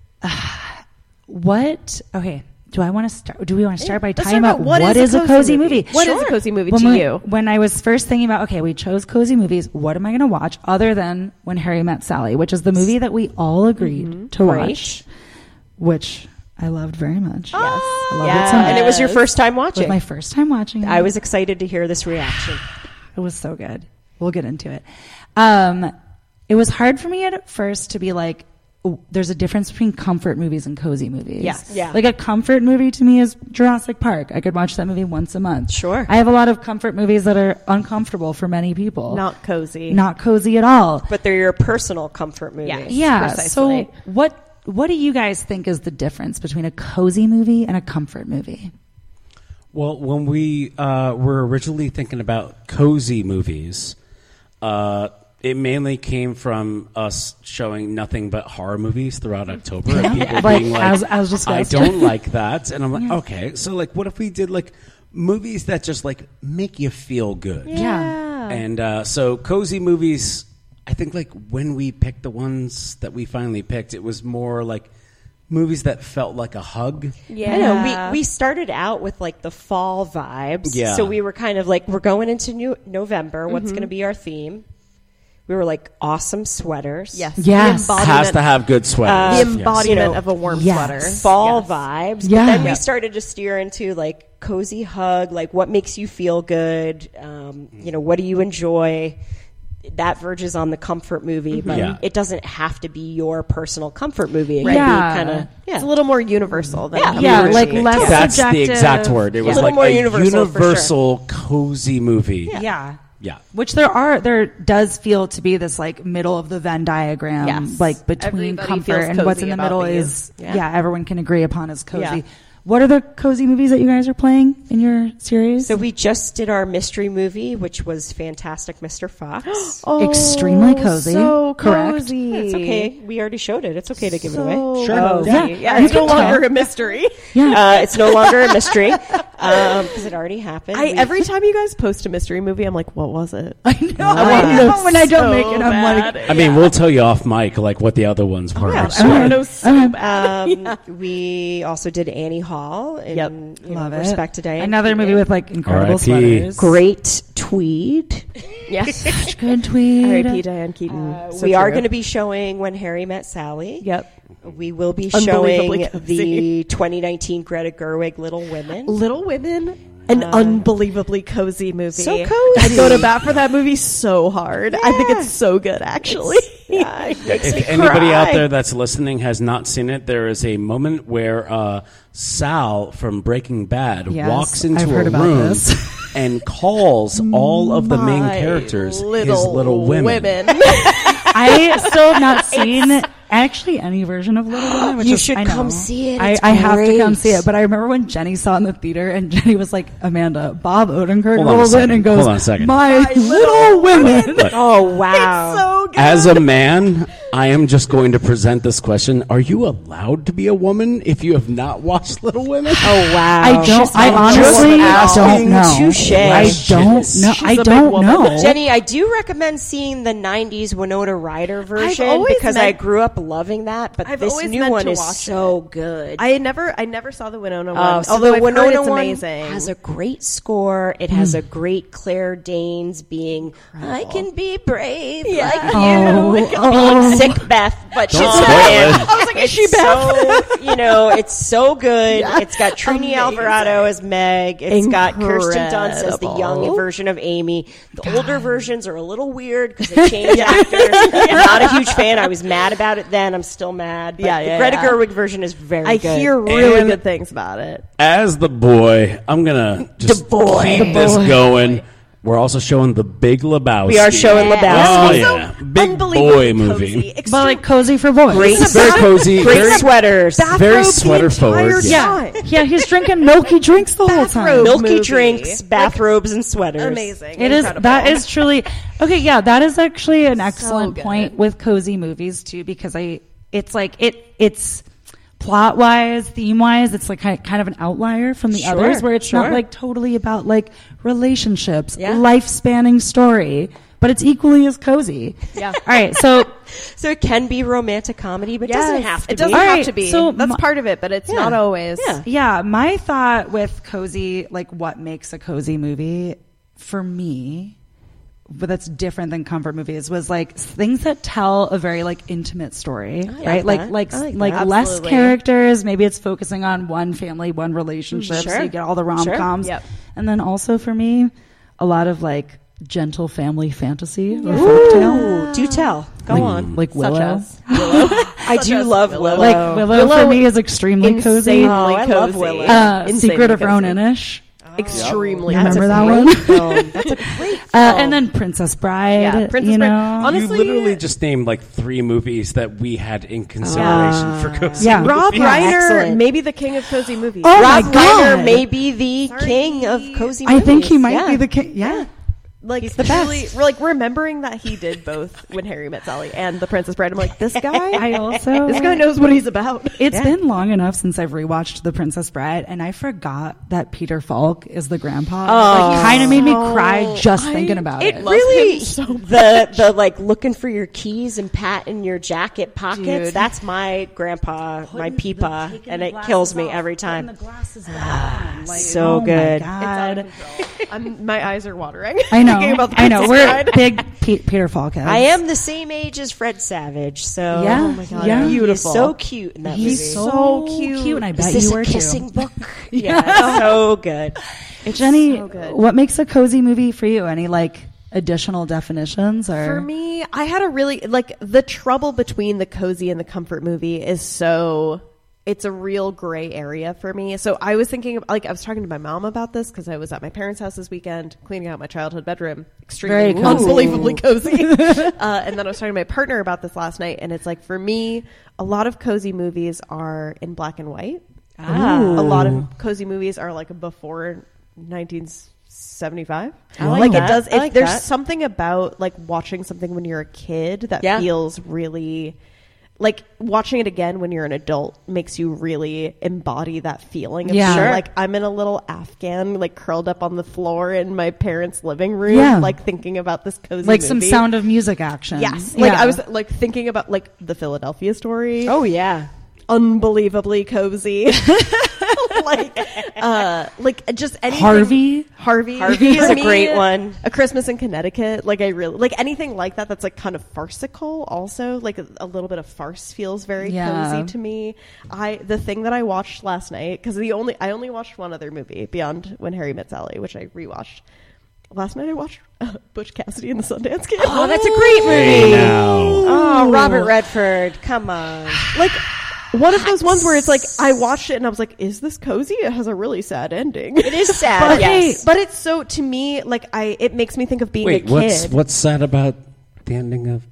what? Okay. Do we want to start by Let's talking talk about about what is a cozy movie? What is a cozy movie When to we- you? When I was first thinking about, okay, we chose cozy movies, what am I going to watch other than When Harry Met Sally, which is the movie that we all agreed to Great. watch, which I loved very much. Yes. I loved Yes. it so much. And it was your first time It was watching. my first time watching it. I was excited to hear this reaction. It was so good. We'll get into it. It was hard for me at first to be like, oh, there's a difference between comfort movies and cozy movies. Yeah. Like a comfort movie to me is Jurassic Park. I could watch that movie once a month. Sure. I have a lot of comfort movies that are uncomfortable for many people. Not cozy. Not cozy at all. But they're your personal comfort movies. Yes. Yeah. precisely. So what do you guys think is the difference between a cozy movie and a comfort movie? Well, when we were originally thinking about cozy movies, it mainly came from us showing nothing but horror movies throughout October. And people Like, being like, as discussed. I don't like that. And I'm like, okay. So, like, what if we did, like, movies that just, like, make you feel good? Yeah. And so cozy movies, I think, like, when we picked the ones that we finally picked, it was more like movies that felt like a hug. Yeah. I know. We started out with like the fall vibes. Yeah. So we were kind of like, we're going into November. What's going to be our theme? We were like awesome sweaters. Yes. Yes. The Has embodiment, to have good sweaters. the Yes. embodiment You know, of a warm yes. sweater. Fall Yes. vibes. Yeah. But then we Yeah. started to steer into like cozy hug, like what makes you feel good. What do you enjoy? That verges on the comfort movie, but Yeah. it doesn't have to be your personal comfort movie. It Right. can Yeah. be kind of It's a little more universal than a Yeah, movie. like less That's the subjective. exact word. It was A little like more a universal, for universal cozy movie. Yeah. Yeah. Which there does feel to be this like middle of the Venn diagram, Yes. like between Everybody comfort feels and what's cozy in the about middle these. is everyone can agree upon is cozy. Yeah. What are the cozy movies that you guys are playing in your series? So we just did our mystery movie, which was Fantastic Mr. Fox. Extremely cozy. So Correct. cozy. It's okay. We already showed it. It's okay to give it away. Sure. Yeah. It's no longer a mystery. It's no longer a mystery because it already happened. Every time you guys post a mystery movie, I'm like, what was it? I know. When I don't make it, I'm like, I mean, we'll tell you off mic like what the other ones were. Yeah, So- sure. I know so bad. We also did Annie Hall in Love it. Respect to Diane Another Keaton. movie with like incredible R.I.P. sweaters. Great Tweed. Yes. Such good tweed. R.I.P. Diane Keaton. We are going to be showing When Harry Met Sally. Yep. We will be Unbelievably showing cozy. the 2019 Greta Gerwig Little Women. Little Women. An unbelievably cozy movie. So cozy. I'd go to bat for that movie so hard. I think it's so good, actually. If anybody out there that's listening has not seen it, there is a moment where Sal from Breaking Bad Yes, walks into I've heard a about room this. and calls all of the main characters his little women. I still have not seen actually any version of Little Women. Which You is, should I know. come see it. I It's have to come great. see it. But I remember when Jenny saw it in the theater, and Jenny was like, "Amanda, Bob Odenkirk Hold on a rolls in second. and goes, Hold on a second. My Little Women." Look, Oh, wow. So good. as a man, I am just going to present this question. Are you allowed to be a woman if you have not watched Little Women? Oh, wow. I don't. I honestly don't know. Touche. I don't know. I don't know. Jenny, I do recommend seeing the 90s Winona Ryder version always because meant- I grew up loving that, but I've this always new meant one to is watch so good. I never saw the Winona one. Oh, so although the I've Winona heard it's one amazing. has a great score. It has a great Claire Danes being, I can be brave like you. Being sick Beth, but Don't she's spoil Beth. it. I was like, is she It's Beth? so, it's so good. Yeah. It's got Trini Amazing. Alvarado as Meg. It's got Kirsten Dunst as the young Incredible. version of Amy. The older versions are a little weird because they changed actors. I'm not a huge fan. I was mad about it then. I'm still mad. But the Greta Gerwig version is very I good. hear really And- good things about it. As the boy, I'm going to just keep this going. We're also showing The Big Lebowski. We are showing Lebowski. Oh, yeah. Big boy movie. But like cozy for boys. Great, Very cozy. great very sweaters. Very sweater forward. Yeah, yeah. He's drinking milky drinks the whole time. Bathrobe. Milky movie. drinks, bathrobes, and sweaters. Amazing. It is. Incredible. That is truly okay. Yeah, that is actually an excellent good. point with cozy movies too, because it's plot wise, theme wise, it's like kind of an outlier from the others, where it's not like totally about like relationships, life spanning story, but it's equally as cozy. Yeah. All right. So it can be romantic comedy, but it doesn't have to It doesn't be. have Alright, to be. so That's part of it, but it's not always. Yeah. yeah, my thought with cozy, like what makes a cozy movie for me, but that's different than comfort movies, was like things that tell a very like intimate story, right? that. Like I like like that. less Absolutely. characters. Maybe it's focusing on one family, one relationship, so Sure. you get all the rom-coms. Yep. And then also for me, a lot of like gentle family fantasy or folktale. Ooh, do tell. Go on. Like Willow. as? I do love Willow. Like Willow for me is extremely cozy. Insanely Oh, I love cozy. Willow. Secret of cozy. Ronan-ish. Extremely. Remember cozy. that Great one? film. That's a great film. And then Princess Bride. Yeah, Princess you Bride. know? Honestly, You literally just named like 3 movies that we had in consideration for cozy Yeah. movies. Rob Yeah, Reiner, excellent. maybe the king of cozy movies. Oh Rob my God. Reiner may be the king of cozy I movies. think he might Yeah. be the king. Yeah. Like He's the truly, best. like remembering that he did both When Harry Met Sally and The Princess Bride. I'm like, this guy, I also this guy knows what he's about. It's been long enough since I've rewatched The Princess Bride, and I forgot that Peter Falk is the grandpa. Like, kind of made me cry just thinking about it. It really the like looking for your keys and patting your jacket pockets. Dude. That's my grandpa, my peepa, and it kills me every time. So good. God. My eyes are watering. I know. Thinking about The I know. Princess We're Bride. big Peter Falk heads. I am the same age as Fred Savage, so Yeah. oh my god, Yeah. Beautiful. He's so cute in that He's movie. so cute, and I bet Is this you a were kissing too. book? Yeah, so good. Jenny, so good. what makes a cozy movie for you? Any like additional definitions or For me, I had a really like the trouble between the cozy and the comfort movie is so it's a real gray area for me. So I was thinking of, like I was talking to my mom about this because I was at my parents' house this weekend cleaning out my childhood bedroom. Extremely Very cozy. unbelievably cozy. And then I was talking to my partner about this last night, and it's like for me, a lot of cozy movies are in black and white. A lot of cozy movies are like before 1975. I like that. It does. I like there's that. something about like watching something when you're a kid that feels really like watching it again when you're an adult makes you really embody that feeling of like I'm in a little Afghan like curled up on the floor in my parents' living room like thinking about this cozy like movie. some Sound of Music action. Like I was like thinking about like the Philadelphia Story. Oh yeah. Unbelievably cozy. like just anything. Harvey is a great one. A Christmas in Connecticut. Like I really like anything like that. That's like kind of farcical. Also, like a little bit of farce feels very cozy to me. The thing that I watched last night because I only watched one other movie beyond When Harry Met Sally, which I rewatched. Last night I watched Butch Cassidy and the Sundance Kid. Oh, that's a great movie. Hey, no. Oh, Robert Redford. Come on. Like one of those ones where it's like I watched it and I was like, "Is this cozy?" It has a really sad ending. It is sad, yes. But it's so to me like it makes me think of being a kid. What's sad about the ending of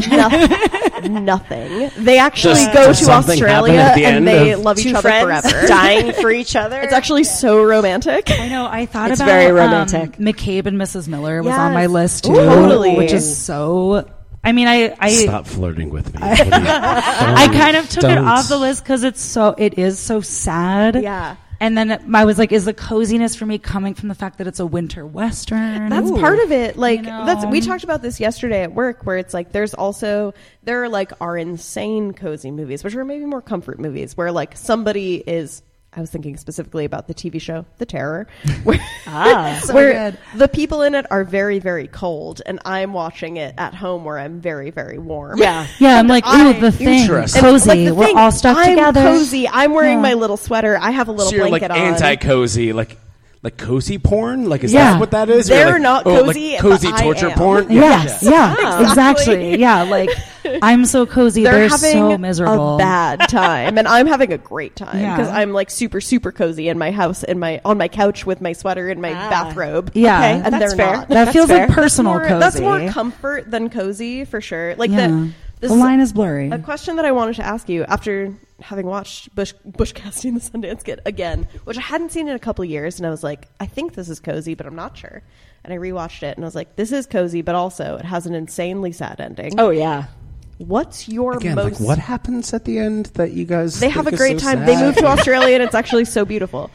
Nothing. They actually go to Australia and they love each other forever, dying for each other. It's actually so romantic. I know. I thought it's about very romantic. McCabe and Mrs. Miller was on my list too, totally. which is so. I mean, I stop flirting with me. I kind of took it off the list because it is so sad. Yeah. And then I was like, is the coziness for me coming from the fact that it's a winter western? That's part of it. Like we talked about this yesterday at work where it's like there are like our insane cozy movies, which are maybe more comfort movies where like somebody is I was thinking specifically about the TV show The Terror, where, where the people in it are very, very cold, and I'm watching it at home where I'm very, very warm. Yeah, I'm like, ooh, The Thing, cozy. We're all stuck together. I'm cozy. I'm wearing my little sweater. I have a little blanket like on. Anti-cozy, like cozy porn? Like, is that what that is? They're not cozy. Like cozy but torture I am. porn? Yeah, exactly. Yeah, like, I'm so cozy. They're so miserable. A bad time, and I'm having a great time because I'm like super, super cozy in my house, on my couch with my sweater and my bathrobe. Yeah, okay? And that's they're fair. not. That feels like personal cozy. That's more comfort than cozy for sure. Like the line is blurry. A question that I wanted to ask you after having watched Butch Cassidy and the Sundance Kid again, which I hadn't seen in a couple of years, and I was like, I think this is cozy, but I'm not sure. And I rewatched it, and I was like, this is cozy, but also it has an insanely sad ending. Oh yeah. What's your Again, most? like, what happens at the end that you guys? They have a think great is so time. sad? They move to Australia, and it's actually so beautiful.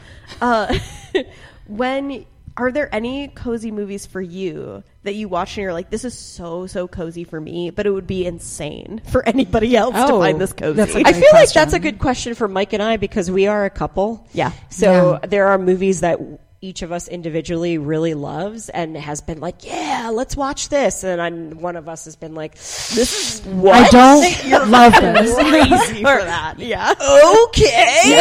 Are there any cozy movies for you that you watch and you're like, this is so cozy for me, but it would be insane for anybody else to find this cozy? I feel like that's a good question for Mike and I because we are a couple. Yeah. So there are movies that each of us individually really loves and has been like, yeah, let's watch this. And one of us has been like, this is what? I don't love this. Crazy for that. Yeah. Okay.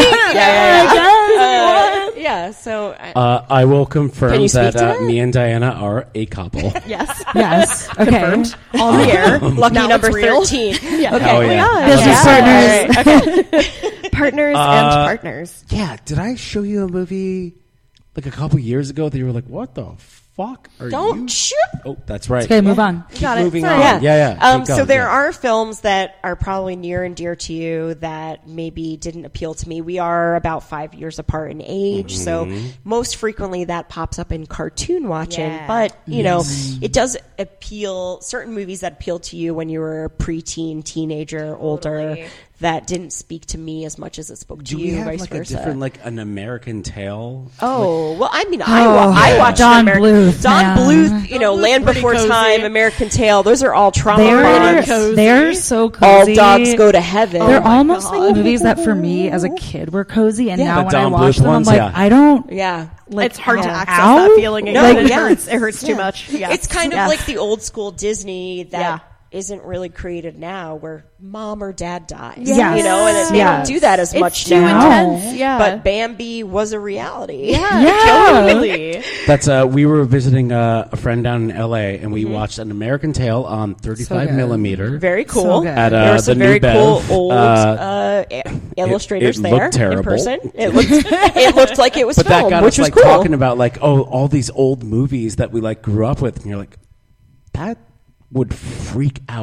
Yeah. So I will confirm Can you speak to that that? me and Diana are a couple. Yes. Okay. Confirmed. On the air. lucky Now number it's real. 13. Yeah. Hell yeah. Business partners. Partners and partners. Yeah, did I show you a movie like a couple years ago that you were like, what the fuck are Don't you? shoot. Oh, that's right. Okay, move on. Keep Got it. moving Sorry. on. Yeah. Keep So going, there are films that are probably near and dear to you that maybe didn't appeal to me. We are about 5 years apart in age, so most frequently that pops up in cartoon watching. Yeah. But, you know, it does appeal, certain movies that appeal to you when you were a preteen, teenager, older, that didn't speak to me as much as it spoke to Do you, we have vice like versa. a different, like an American Tale? Oh, well, I mean, I watched Don Don Bluth, Bluth, you know, Land pretty Before cozy. Time, American Tail. Those are all trauma They're so cozy. All dogs go to heaven. They're almost like movies that for me as a kid were cozy, and now the when Don I watch Bluth them, ones, I'm like, yeah. I don't. Yeah. Like, It's hard to ow. access Ow? that feeling again. No, It hurts too much. Yeah. It's kind of Yes. like the old school Disney that Yeah. isn't really created now, where mom or dad dies. Yes. You know, and they Yes. don't do that as much It's too now. intense. Yeah. But Bambi was a reality. Yeah. Totally. That's we were visiting a friend down in L.A. and we watched An American Tale on 35 good. millimeter. Very cool. So good. At There were some the very New cool Bev. old illustrators it there looked terrible. in person. It looked like it was But that filmed, got which us was like cool. talking about like all these old movies that we like grew up with, and you're like, that would freak out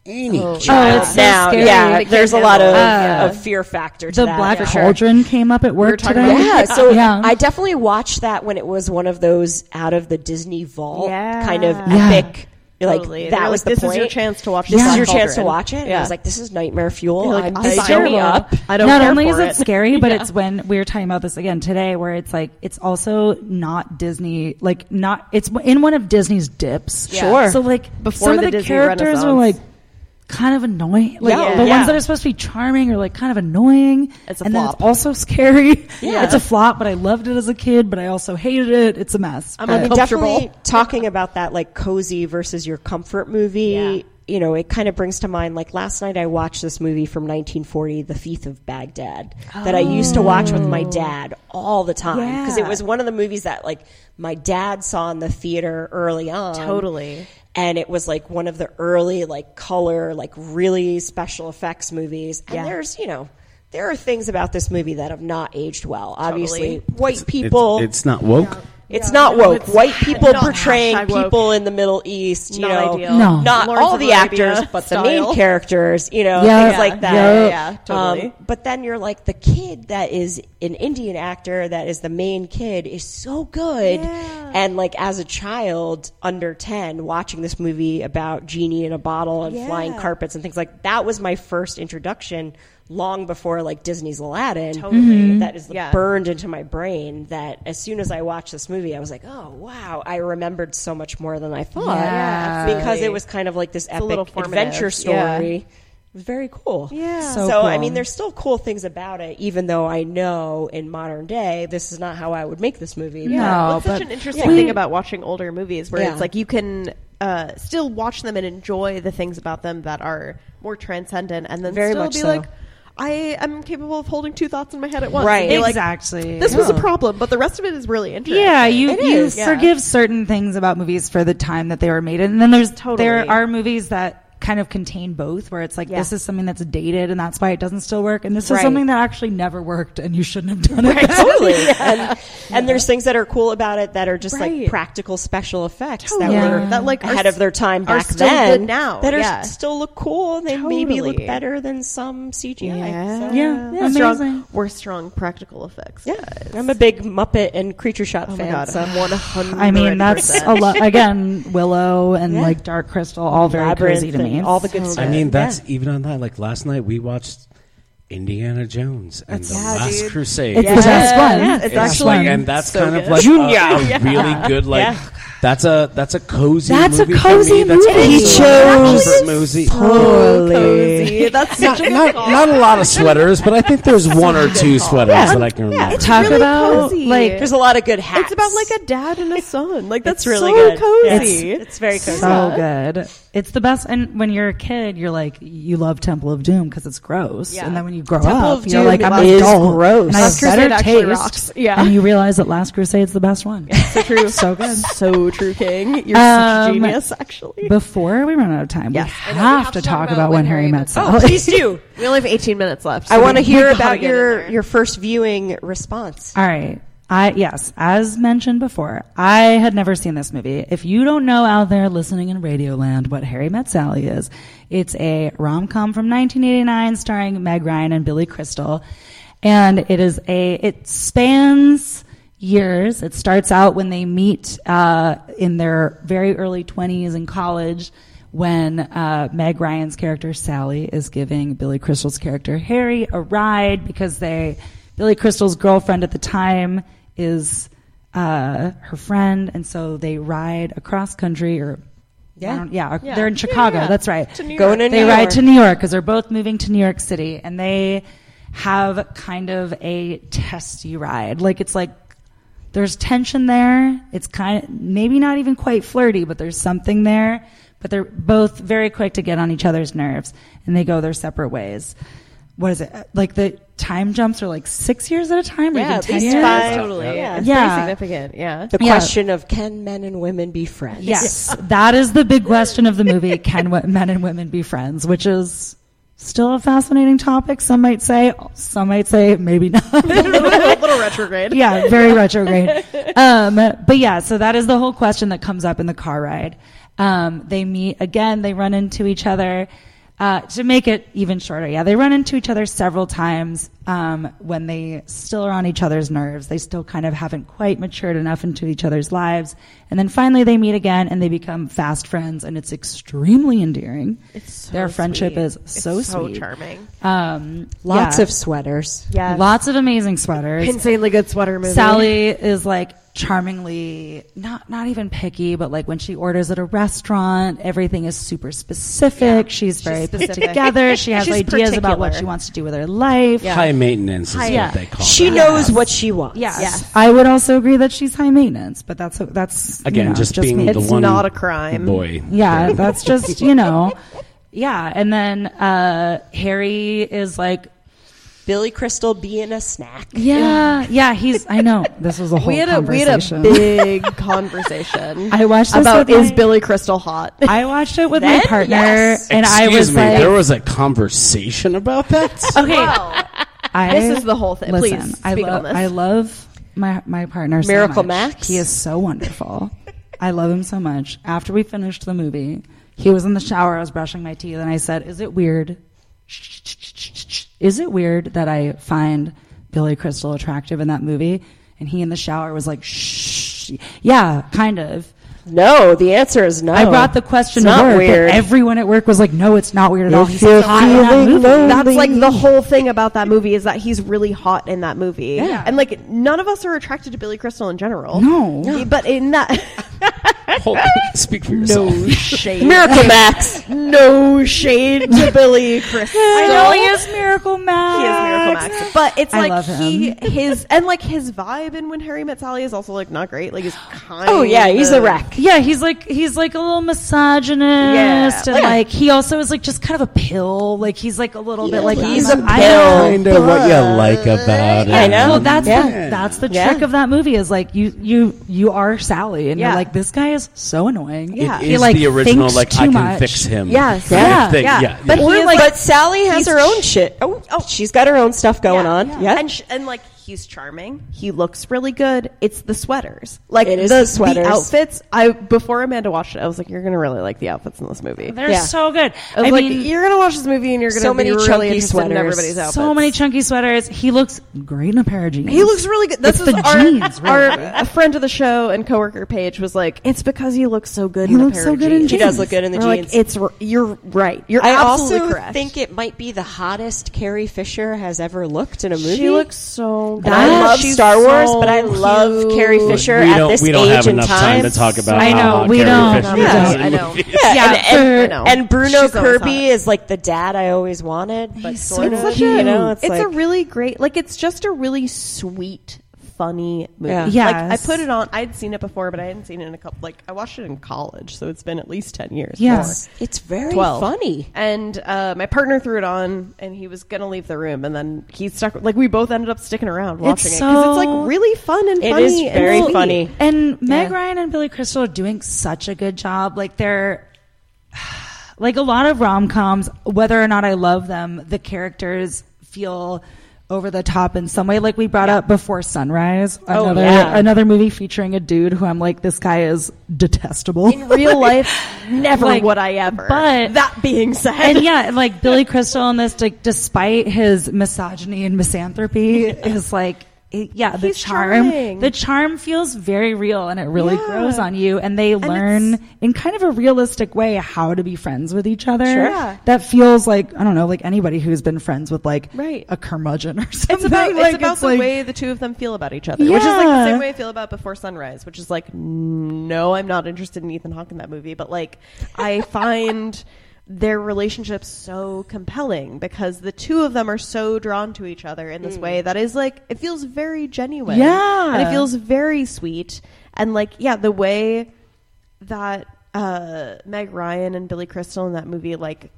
any Oh, child it's so now. scary. Yeah, there's a lot Uh, of fear factor to The that. Black for sure. Cauldron came up at work today. Yeah, so yeah. I definitely watched that when it was one of those out of the Disney vault kind of Yeah. epic. Like Totally. that They're was like, the this point. is your chance to watch This Black is your chance to Cauldron. watch it. And I was like, this is nightmare fuel. You're like, I'm I sign me don't- up. I don't Not care only for is it scary, but Yeah. it's when we were talking about this again today, where it's like it's also not Disney, like not it's in one of Disney's dips. Yeah. Sure. So like Before some the of the Disney characters are Renaissance. like kind of annoying. Like Yeah. the Yeah. ones that are supposed to be charming are like kind of annoying. It's a and then flop. it's also scary. Yeah. It's a flop, but I loved it as a kid, but I also hated it. It's a mess. I'm But- I mean, uncomfortable. definitely talking about that like cozy versus your comfort movie. You know, it kind of brings to mind, like last night I watched this movie from 1940, The Thief of Baghdad, that I used to watch with my dad all the time. Because it Yeah. was one of the movies that like my dad saw in the theater early on. Totally. And it was like one of the early like color, like really special effects movies. And there's, you know, there are things about this movie that have not aged well. Obviously, white people. It's not woke. It's not woke. it's White people not portraying hashtag woke. people in the Middle East, you Not know, ideal. No. not Lawrence all of the Arabia actors, but style. the main characters, you know, Yeah. things like that. Yeah. Totally. But then you're like, the kid that is an Indian actor that is the main kid is so good. And like as a child under 10 watching this movie about genie in a bottle and flying carpets and things like that was my first introduction long before like Disney's Aladdin. Totally. That is Yeah. burned into my brain that as soon as I watched this movie, I was like, oh, wow, I remembered so much more than I thought. Yeah, because absolutely. it was kind of like this a little epic formative. adventure story. Yeah. It was very cool. Yeah. So So, I cool. mean, there's still cool things about it, even though I know in modern day, this is not how I would make this movie. No, Well, it's such but- an interesting Yeah. thing about watching older movies where Yeah. it's like you can still watch them and enjoy the things about them that are more transcendent and then Very still much be so. like, I am capable of holding two thoughts in my head at once. Right. And be like, Exactly. this was a Yeah. problem, but the rest of it is really interesting. Yeah, you It you is. Yeah. forgive certain things about movies for the time that they were made in, and then Totally. there are movies that kind of contain both, where it's like Yeah. this is something that's dated and that's why it doesn't still work, and this is Right. something that actually never worked and you shouldn't have done it. then. Totally. And there's things that are cool about it that are just Right. like practical special effects Totally. that Yeah. were That like ahead are of their time are back still then. good now. That are Yeah. still look cool. They maybe look Totally. better than some CGI. Yeah. So, Yeah. We're Amazing. strong, we're strong practical effects. Yeah. guys. I'm a big Muppet and Creature Shop Oh my fan. god, So 100%. I mean, that's a lot. Again, Willow and Yeah. like Dark Crystal, all very Labyrinth crazy to and me. all the good So stuff. I mean, that's Yeah. even on that. Like last night, we watched Indiana Jones and the Last dude. Crusade. It's the best one. Yeah, It's it's the best actually- one. and that's So kind of good. like Junior. a really good like. Yeah. That's a cozy. That's a movie for cozy me. That's movie. also He a chose comfort movie. cozy. That's such a good Not, call. not a lot of sweaters, but I think there's one or two sweaters that I can remember. it's Talk really about cozy. like There's a lot of good hats. It's about like a dad and a son. Like that's It's really so good. cozy. It's very cozy. so good. It's the best. And when you're a kid, you're like, you love Temple of Doom because it's gross. Yeah. And then when you grow Temple up, of you're Doom like, I'm an is adult. gross. And I have Last Crusade better actually taste. rocks. Yeah. And you realize that Last Crusade's the best one. So true. So good. So true, King. You're such a genius, actually. Before we run out of time, Yes. we have to talk about When Harry Met Sally. Oh, please do. We only have 18 minutes left. I so want to we hear gotta about get in there. your first viewing response. All right. Yes, as mentioned before, I had never seen this movie. If you don't know out there listening in Radioland what Harry Met Sally is, it's a rom-com from 1989 starring Meg Ryan and Billy Crystal. And it spans years. It starts out when they meet in their very early 20s in college, when Meg Ryan's character Sally is giving Billy Crystal's character Harry a ride because Billy Crystal's girlfriend at the time is her friend, and so they ride across country they're in Chicago. Yeah. That's right. To New Going York. to They New ride York. to New York because they're both moving to New York City, and they have kind of a testy ride. Like it's like there's tension there. It's kind of maybe not even quite flirty, but there's something there. But they're both very quick to get on each other's nerves, and they go their separate ways. What is it? Like the time jumps are like 6 years at a time, or Yeah, even at 10 least years? 5. Totally. Yeah. It's Yeah. pretty significant. Yeah. The Yeah. question of can men and women be friends? Yes, that is the big question of the movie. Can men and women be friends? Which is still a fascinating topic. Some might say maybe not. a little retrograde. Yeah, very retrograde. But yeah, so that is the whole question that comes up in the car ride. They meet again, they run into each other. To make it even shorter, yeah, they run into each other several times when they still are on each other's nerves. They still kind of haven't quite matured enough into each other's lives. And then finally they meet again and they become fast friends, and it's extremely endearing. It's so Their friendship sweet. is so It's sweet. so charming. Lots of sweaters. Yeah. Lots of amazing sweaters. Insanely good sweater movie. Sally is like charmingly not even picky, but like when she orders at a restaurant, everything is super specific. She's very put specific. together. She has She's ideas about what particular. she wants to do with her life. High maintenance is Yeah. what they call She it. knows what she wants. Yes. I would also agree that she's high maintenance, but that's Again, you know, just being me. the It's one not a crime. boy. Yeah, that's just, yeah. And then Harry is like, Billy Crystal being a snack. yeah, I know. This was a whole We had a conversation. big conversation. I watched this about with is my- Billy Crystal hot? I watched it with my Then, partner, yes. and I Excuse was me, like, there was a conversation about that? okay, This is the whole thing. Listen, Please speak on this. I love my partner so Miracle much. Max? He is so wonderful. I love him so much. After we finished the movie, he was in the shower. I was brushing my teeth, and I said, "Is it weird? Is it weird that I find Billy Crystal attractive in that movie?" And he in the shower was like, "Shh, yeah, kind of." No, the answer is no. I brought the question It's to not work, weird. and everyone at work was like, "No, it's not weird at all." If He's you're hot in that feeling movie. lonely. That's like the whole thing about that movie is that he's really hot in that movie. Yeah. And like none of us are attracted to Billy Crystal in general. No. But in that Speak for yourself. shade. Miracle Max. No shade to Billy Crystal. I know he is Miracle Max. He is Miracle Max. But it's I like love him. his vibe in When Harry Met Sally is also like not great. Like he's kind Oh yeah, he's a of- wreck. Yeah, he's like a little misogynist, Yeah. and like he also is like just kind of a pill. Like he's like a little bit like he's I'm a I pill. know. Kind of what you like about it. I know. Well, that's Yeah. that's the Yeah. trick of that movie is like you are Sally, and Yeah. you're like, this guy is so annoying. Yeah. It He, is like, the original, thinks like, too I can much. fix him. Yes. kind Yeah. of thing. Yeah. Yeah. But yeah. he is But Sally has he's her own shit. Oh, she's got her own stuff going on. Yeah. And like he's charming. He looks really good. It's the sweaters. Like It is the sweaters. outfits. Before Amanda watched it, I was like, you're gonna really like the outfits in this movie. They're Yeah. so good. I was I like, mean, you're gonna watch this movie and you're gonna So be many really chunky interested in sweaters. everybody's outfits. so many chunky sweaters. He looks great in a pair of jeans. He looks really good. This It's is the our, jeans, really. a friend of the show and coworker Paige was like, "It's because he looks so good He in a looks pair so of good in jeans." He does look good in the We're jeans. Like, you're right. You're I absolutely also correct. think it might be the hottest Carrie Fisher has ever looked in a movie. she looks so good. And I love She's Star Wars, so but I love cute. Carrie Fisher We at don't- this we don't age have and enough time. time to talk about I how know, hot we Carrie don't. Fisher We is don't. in I know. movies. Yeah, Yeah, and, I know. and Bruno She's always Kirby hot. is like the dad I always wanted, but He's sort so of, cute. you know, it's like a really great, like, it's just a really sweet, funny movie. Yeah. Yes. Like, I put it on, I'd seen it before, but I hadn't seen it in a couple, like, I watched it in college, so it's been at least 10 years. Yes. it's very 12. funny. And my partner threw it on, and he was gonna leave the room, and then he stuck. Like we both ended up sticking around watching it because it's like really fun and It funny. is very and sweet. funny. And Meg Yeah. Ryan and Billy Crystal are doing such a good job. Like they're like a lot of rom-coms, whether or not I love them, the characters feel over the top in some way. Like we brought up Before Sunrise, another movie featuring a dude who I'm like, this guy is detestable. In real life, never Like, would I ever. but- that being said, And yeah, like Billy Crystal in this, like despite his misogyny and misanthropy, is like, the He's charm. charming. The charm feels very real, and it really Yeah. grows on you. And they learn it's- in kind of a realistic way how to be friends with each other. Sure. Yeah. That feels like, I don't know, like anybody who's been friends with like Right. a curmudgeon or something. it's about like, the like- way the two of them feel about each other, which is like the Yeah. same way I feel about Before Sunrise, which is like, no, I'm not interested in Ethan Hawke in that movie, but like I find their relationship so compelling because the two of them are so drawn to each other in this way that is like, it feels very genuine. Yeah. And it feels very sweet. And like, yeah, the way that Meg Ryan and Billy Crystal in that movie, like,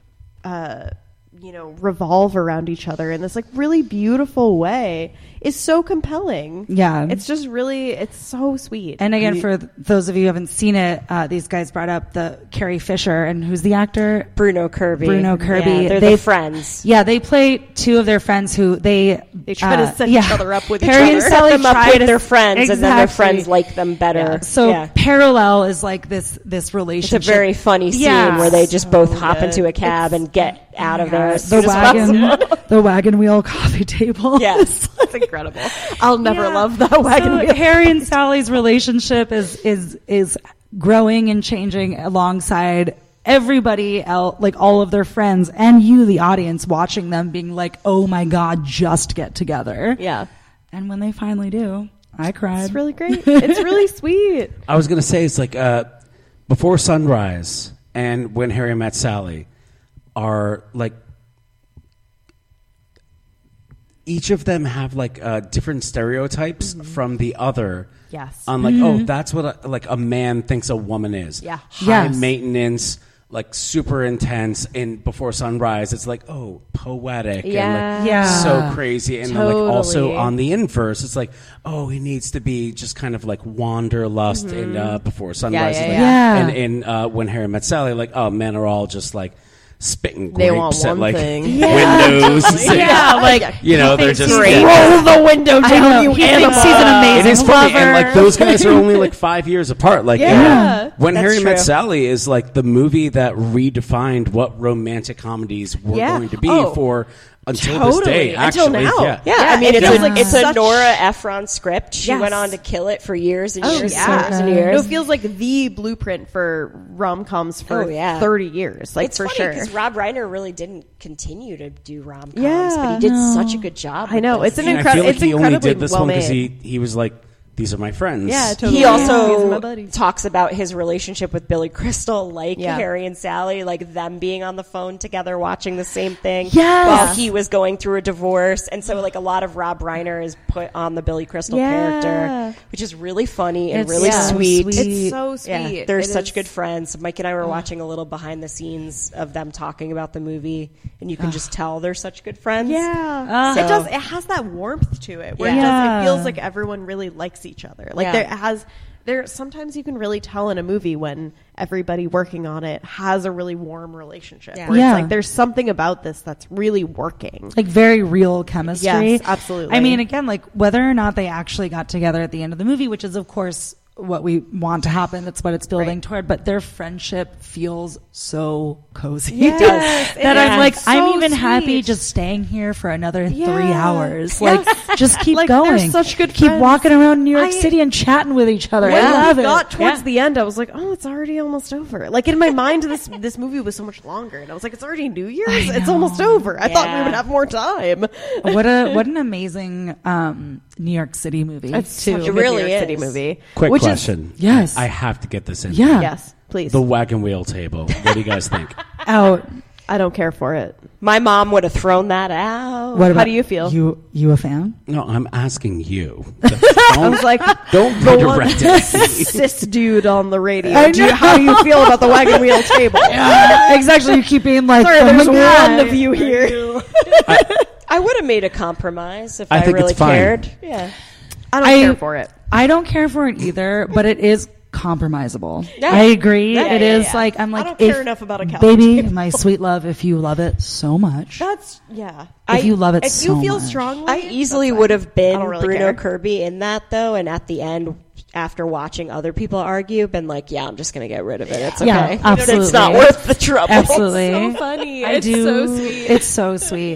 revolve around each other in this like really beautiful way is so compelling. Yeah. It's just really, it's so sweet. And again, for those of you who haven't seen it, these guys brought up the Carrie Fisher, and who's the actor? Bruno Kirby. Bruno Kirby. Yeah, they're They- the friends. Yeah, they play two of their friends who they try to set each other up with Harry each and other. Sally Set them up try with to- their friends, and then their Exactly. friends like them better. Yeah. So Yeah. Parallel is like this It's relationship. a very funny scene Yeah. where they just both hop good. into a cab and get out of there as The soon as possible. the wagon wheel coffee table. Yes. That's incredible. I'll never love that So wagon wheel. Harry and Sally's relationship is growing and changing alongside everybody else, like all of their friends, and you, the audience, watching them being like, oh my God, just get together. Yeah. And when they finally do, I cried. It's really great. It's really sweet. I was gonna say it's like Before Sunrise and When Harry Met Sally are like each of them have like different stereotypes from the other. Yes. On like, oh, that's what like a man thinks a woman is. Yeah. High Yes. maintenance, like super intense. In Before Sunrise, it's like, oh, poetic and Yeah. like Yeah. so crazy. And then, like also Totally. on the inverse, it's like, oh, he needs to be just kind of like wanderlust in Before Sunrise. yeah, It's like- yeah. And in When Harry Met Sally, like, oh, men are all just like spitting They want grapes at one like thing. windows. Yeah, like you know, they're just great. yeah. Roll the window I down, know. you He thinks animal. he's an It amazing is funny, and lover. like those guys are only like 5 years apart. Like, Yeah. When That's Harry Met true. Sally is like the movie that redefined what romantic comedies were Yeah. going to be Oh. for until this day. Until Actually, now. yeah. Yeah, Yeah, I mean, it it's feels it's a such- Nora Ephron script. She Yes. went on to kill it for years and Oh, years yeah. and years and years. It feels like the blueprint for rom-coms for Oh, yeah. 30 years. Like, it's for funny sure. because Rob Reiner really didn't continue to do rom-coms, Yeah. but he did such a good job. I with know. this. It's an And I incredible. feel like It's he only incredibly did this well one because made. he was like, these are my friends. Yeah, totally. He These are my also buddies. talks about his relationship with Billy Crystal, like Yeah. Harry and Sally, like them being on the phone together watching the same thing Yes. while he was going through a divorce. And so, like, a lot of Rob Reiner is put on the Billy Crystal Yeah. character, which is really funny and It's really so sweet. sweet. It's so Yeah, sweet. they're It such is- good friends. Mike and I were watching a little behind the scenes of them talking about the movie, and you can just tell they're such good friends. Yeah, So- it does. It has that warmth to it, where Yeah. it feels like everyone really likes each other. Like Yeah. there. Sometimes you can really tell in a movie when everybody working on it has a really warm relationship. Yeah. Where Yeah. it's like there's something about this that's really working. Like very real chemistry. Yes, absolutely. I mean, again, like whether or not they actually got together at the end of the movie, which is of course what we want to happen. That's what it's building Right. toward. But their friendship feels so cozy. Yes, that it I'm is. like, So I'm even happy sweet. just staying here for another 3 Yeah. hours. Yes. Like, just keep Like, they're going. such good Keep friends. walking around New York I- City and chatting with each other. When I love we it. got towards Yeah. the end, I was like, "Oh, it's already almost over." Like in my mind, this movie was so much longer, and I was like, "It's already New Year's. It's know. almost over." I thought we Yeah. would have more time. what an amazing New York City movie. It's too. such a good really New York City is. movie. Quick Which is- question. Yes. I have to get this in. Yeah. yes, please. The wagon wheel table. What do you guys think? Out. I don't care for it. My mom would have thrown that out. What about How do you feel? You a fan? No, I'm asking you. I was like, don't the one redirect it. cis dude on the radio. I know. How do you feel about the wagon wheel table? Exactly. You keep being like, Sorry, oh there's my God. one of you here. I would have made a compromise if I I, think really it's fine. cared. Yeah. I don't care for it. I don't care for it either, but it is compromisable. Yeah. I agree. Yeah, It yeah, is yeah. like I'm I like don't if, care enough about a couch baby, table. my sweet love. If you love it so much, That's yeah. if you love it If so you feel much. strongly, I easily that's would fine. have I been don't really Bruno care. Kirby in that, though, and at the end, after watching other people argue, been like, yeah, I'm just going to get rid of it. It's okay. Yeah, absolutely. It's not worth the trouble. Absolutely. So funny. I It's do. so sweet. It's so sweet.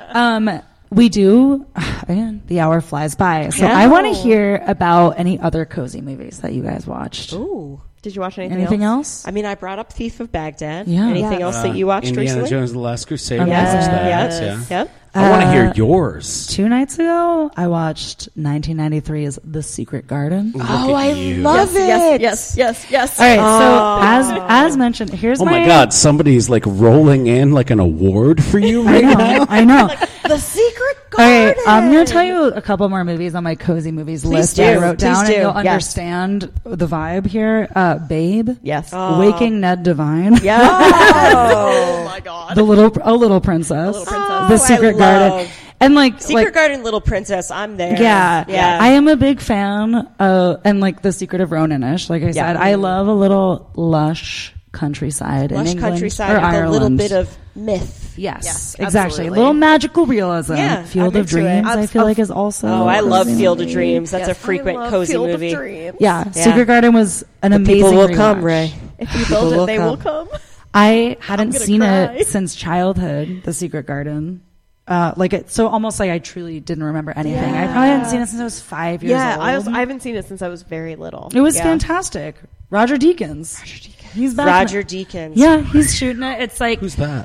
We do. Again, the hour flies by. So Yeah. I want to hear about any other cozy movies that you guys watched. Ooh. Did you watch anything, Anything else? I mean, I brought up Thief of Baghdad. Yeah. Anything Yeah. else that you watched Indiana recently? Jones and the Last Crusade. Okay. I watched Yes. that. Yes. Yeah. Yep. I want to hear yours. 2 nights ago, I watched 1993's The Secret Garden. Look Oh, at I you. love it. Yes. All right, so as mentioned, here's Oh my my God! Somebody's like rolling in like an award for you I right know, now. I know. The Secret All Garden. right, I'm going to tell you a couple more movies on my cozy movies list do. that I wrote Please down, do. and you'll Yes. understand the vibe here. Babe, Yes. Waking Ned Devine, Yeah. Oh my God. a little princess, Little Princess. The I Secret love- Garden, and Secret Garden, Little Princess. I'm there. Yeah, Yeah. I am a big fan of, and like The Secret of Ronan-ish. Like I said, I love a little lush countryside in Lush England countryside or with Ireland. a little bit of myth. Yes, Yes, exactly. absolutely. A little magical realism. Yeah, Field I'm of into it. Dreams, I feel like, is also. Oh, I a love cozy Field of movie. Dreams. That's a Yes, frequent I love cozy Field movie. Of Dreams. Yeah, Yeah. Secret Garden was an The amazing people will come, rewatch. Ray. If you build People it, they will come. come. I hadn't gonna seen cry. it since childhood, The Secret Garden. So almost like I truly didn't remember anything. I probably hadn't seen it since I was 5 years old. I haven't seen it since I was very little. It was fantastic. Roger Deakins. He's back. Roger Deakins. Yeah, he's shooting it. It's like Who's that?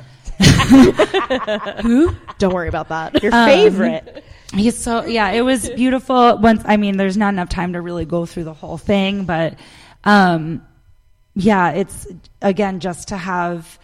who? Don't worry about that. Your favorite. He's so it was beautiful. There's not enough time to really go through the whole thing, but it's again just to have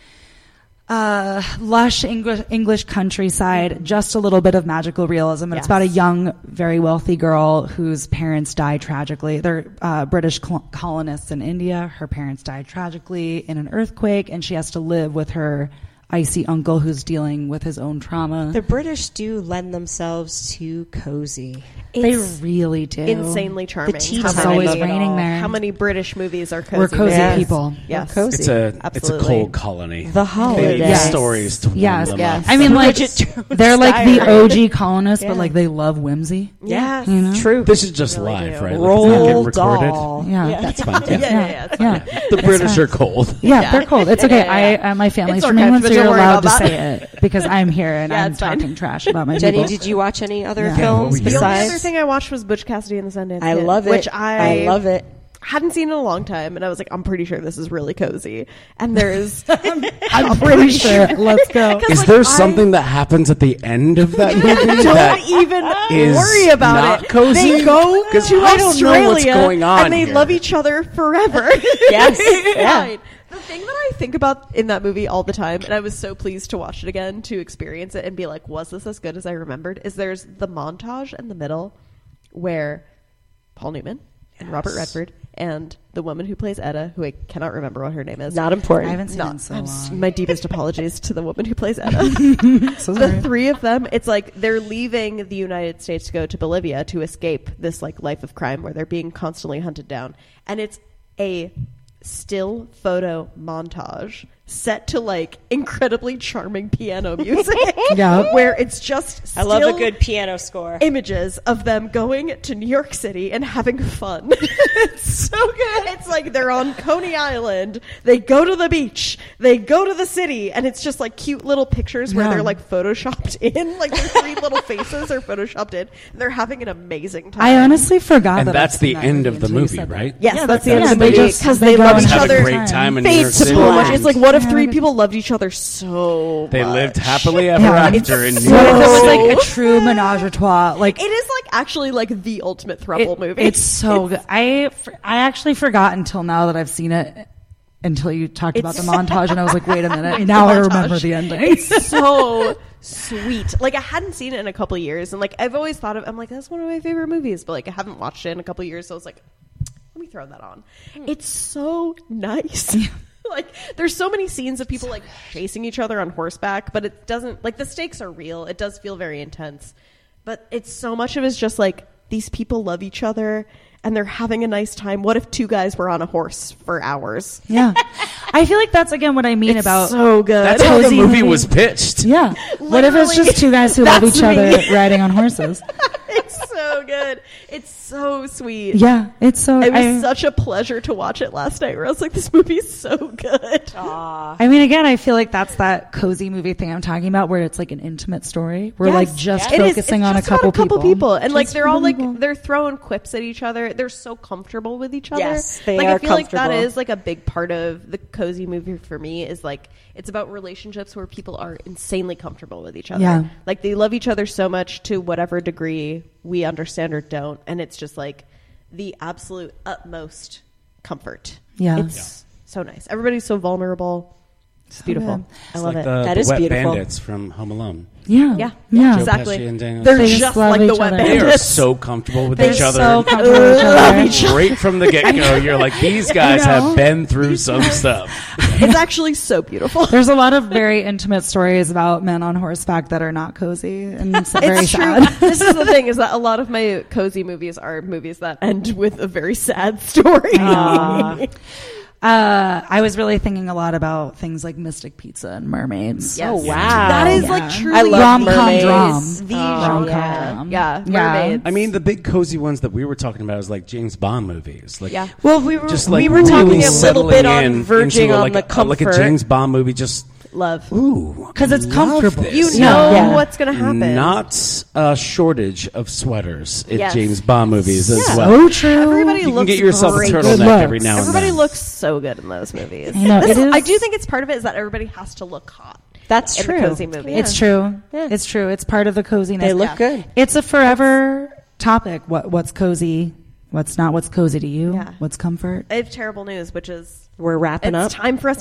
lush English countryside, just a little bit of magical realism. And it's about a young, very wealthy girl whose parents die tragically. They're British colonists in India. Her parents died tragically in an earthquake, and she has to live with her icy uncle who's dealing with his own trauma. The British do lend themselves to cozy. They really do. Insanely charming. The tea It's time always of it raining all. there. How many British movies are cozy? We're cozy Yes. people. Yes. We're cozy. It's a Absolutely. cold colony. The holidays. They Yes. stories to warm Yes. them Yes. up. I mean, like, Bridget Jones they're like the Diary. OG colonists, but Yeah. like they love whimsy. Yes. You know? True. This is just Really live, do. right? Like, it's not getting Roll recorded. doll. Yeah. That's fine. Yeah, Yeah. it's fine. The British are cold. Yeah, they're cold. It's okay. Yeah. My family's It's from okay, England, but so don't you're worry allowed to about that. say it because I'm here and Yeah, I'm it's fine. talking trash about my Jenny, people. did you watch any other Yeah. films what were you- The only besides? other thing I watched was Butch Cassidy and the Sundance I Kid, love it. which I love it. hadn't seen in a long time, and I was like, I'm pretty sure this is really cozy. And there's, I'm pretty sure. Let's go. Is there something that happens at the end of that movie don't that even is worry about not it. cozy? They go 'Cause to I don't know Australia what's going on and they here. love each other forever. Yes. It's Yeah. fine. The thing that I think about in that movie all the time, and I was so pleased to watch it again to experience it and be like, was this as good as I remembered? Is there's the montage in the middle where Paul Newman and Robert Redford and the woman who plays Etta, who I cannot remember what her name is. Not important. I haven't seen it in so long. My deepest apologies to the woman who plays Etta. So The sorry. three of them, it's like they're leaving the United States to go to Bolivia to escape this like life of crime where they're being constantly hunted down. And it's a still photo montage set to like incredibly charming piano music. Yeah. Where it's just I love a still good piano score. images of them going to New York City and having fun. It's so good. It's like they're on Coney Island. They go to the beach. They go to the city, and it's just like cute little pictures where Yeah. they're like photoshopped in, like their three little faces are photoshopped in. They're having an amazing time. I honestly forgot And that that's I've the seen that end of the until you movie, said that. right? Yes, Yeah, that's the yeah, end of the they movie just- because they they go love and each Have other. a great time in New Fade York to City. black. It's like, what if three Yeah. people loved each other so They much? lived happily ever Yeah. after in New What if York it was City. like a true menage a trois? Like It is like actually like the ultimate throuple movie. It's so good. I actually forgot until now that I've seen it. Until you talked about the montage, and I was like, "Wait a minute!" Now I remember the ending. It's so sweet. Like I hadn't seen it in a couple of years, and like I've always thought of. I'm like, that's one of my favorite movies, but like I haven't watched it in a couple of years, so I was like, let me throw that on. It's so nice. Like there's so many scenes of people like chasing each other on horseback, but it doesn't like the stakes are real. It does feel very intense, but it's so much of it's just like these people love each other and they're having a nice time. What if two guys were on a horse for hours? Yeah, I feel like that's again what I mean It's about so good. That's how the cozy movie movie. was pitched. Yeah, what if it's Literally, just two guys who love that's each other me. riding on horses? It's so good. It's so sweet. Yeah, it's so. It was such a pleasure to watch it last night where I was like, this movie's so good. I mean, again, I feel like that's that cozy movie thing I'm talking about, where it's like an intimate story. We're Yes. like just It is. focusing It's on just a couple about people. And like Just they're all like, people. they're throwing quips at each other. They're so comfortable with each other. Yes, they like are I feel like that comfortable. is like a big part of the cozy movie for me is like, it's about relationships where people are insanely comfortable with each other. Yeah. Like they love each other so much to whatever degree we understand or don't. And it's just like the absolute utmost comfort. Yeah. It's so nice. Everybody's so vulnerable. It's beautiful. good. I It's love like it. the That Wet is beautiful. Bandits from Home Alone. Yeah, Yeah. yeah. Joe Exactly. Pesci and Daniel They're They just just love like the each Wet other. They are Bandits. so comfortable with They're each other. so comfortable with each other. Right from the get go, you're like, these guys I know. have been through some stuff. It's actually so beautiful. There's a lot of very intimate stories about men on horseback that are not cozy and it's very It's true. sad. This is the thing: is that a lot of my cozy movies are movies that end with a very sad story. I was really thinking a lot about things like Mystic Pizza and mermaids. Yes. Oh, wow. That is like Yeah. truly I love rom-com mermaids. drum. The Rom-com genre. drum. Yeah, Yeah. mermaids. I mean, the big cozy ones that we were talking about is like James Bond movies. Like, Yeah. Well, we were just like we were talking really a little bit settling in on verging into on like the like comfort. a James Bond movie. Just Love. ooh, Because it's love comfortable. this. You know Yeah. what's going to happen. Not a shortage of sweaters in Yes. James Bond movies as Yeah. well. So true. Everybody You can looks get yourself great. a Good turtleneck looks. every now and Everybody then. looks so good in those movies. I know, it is- I do think it's part of it is that everybody has to look hot. That's in true. the cozy movie. It's true. Yeah. It's true. It's part of the coziness. They look good. It's a forever topic. What's cozy? What's not? What's cozy to you? Yeah. What's comfort? I have terrible news, which is We're wrapping it's up. time for us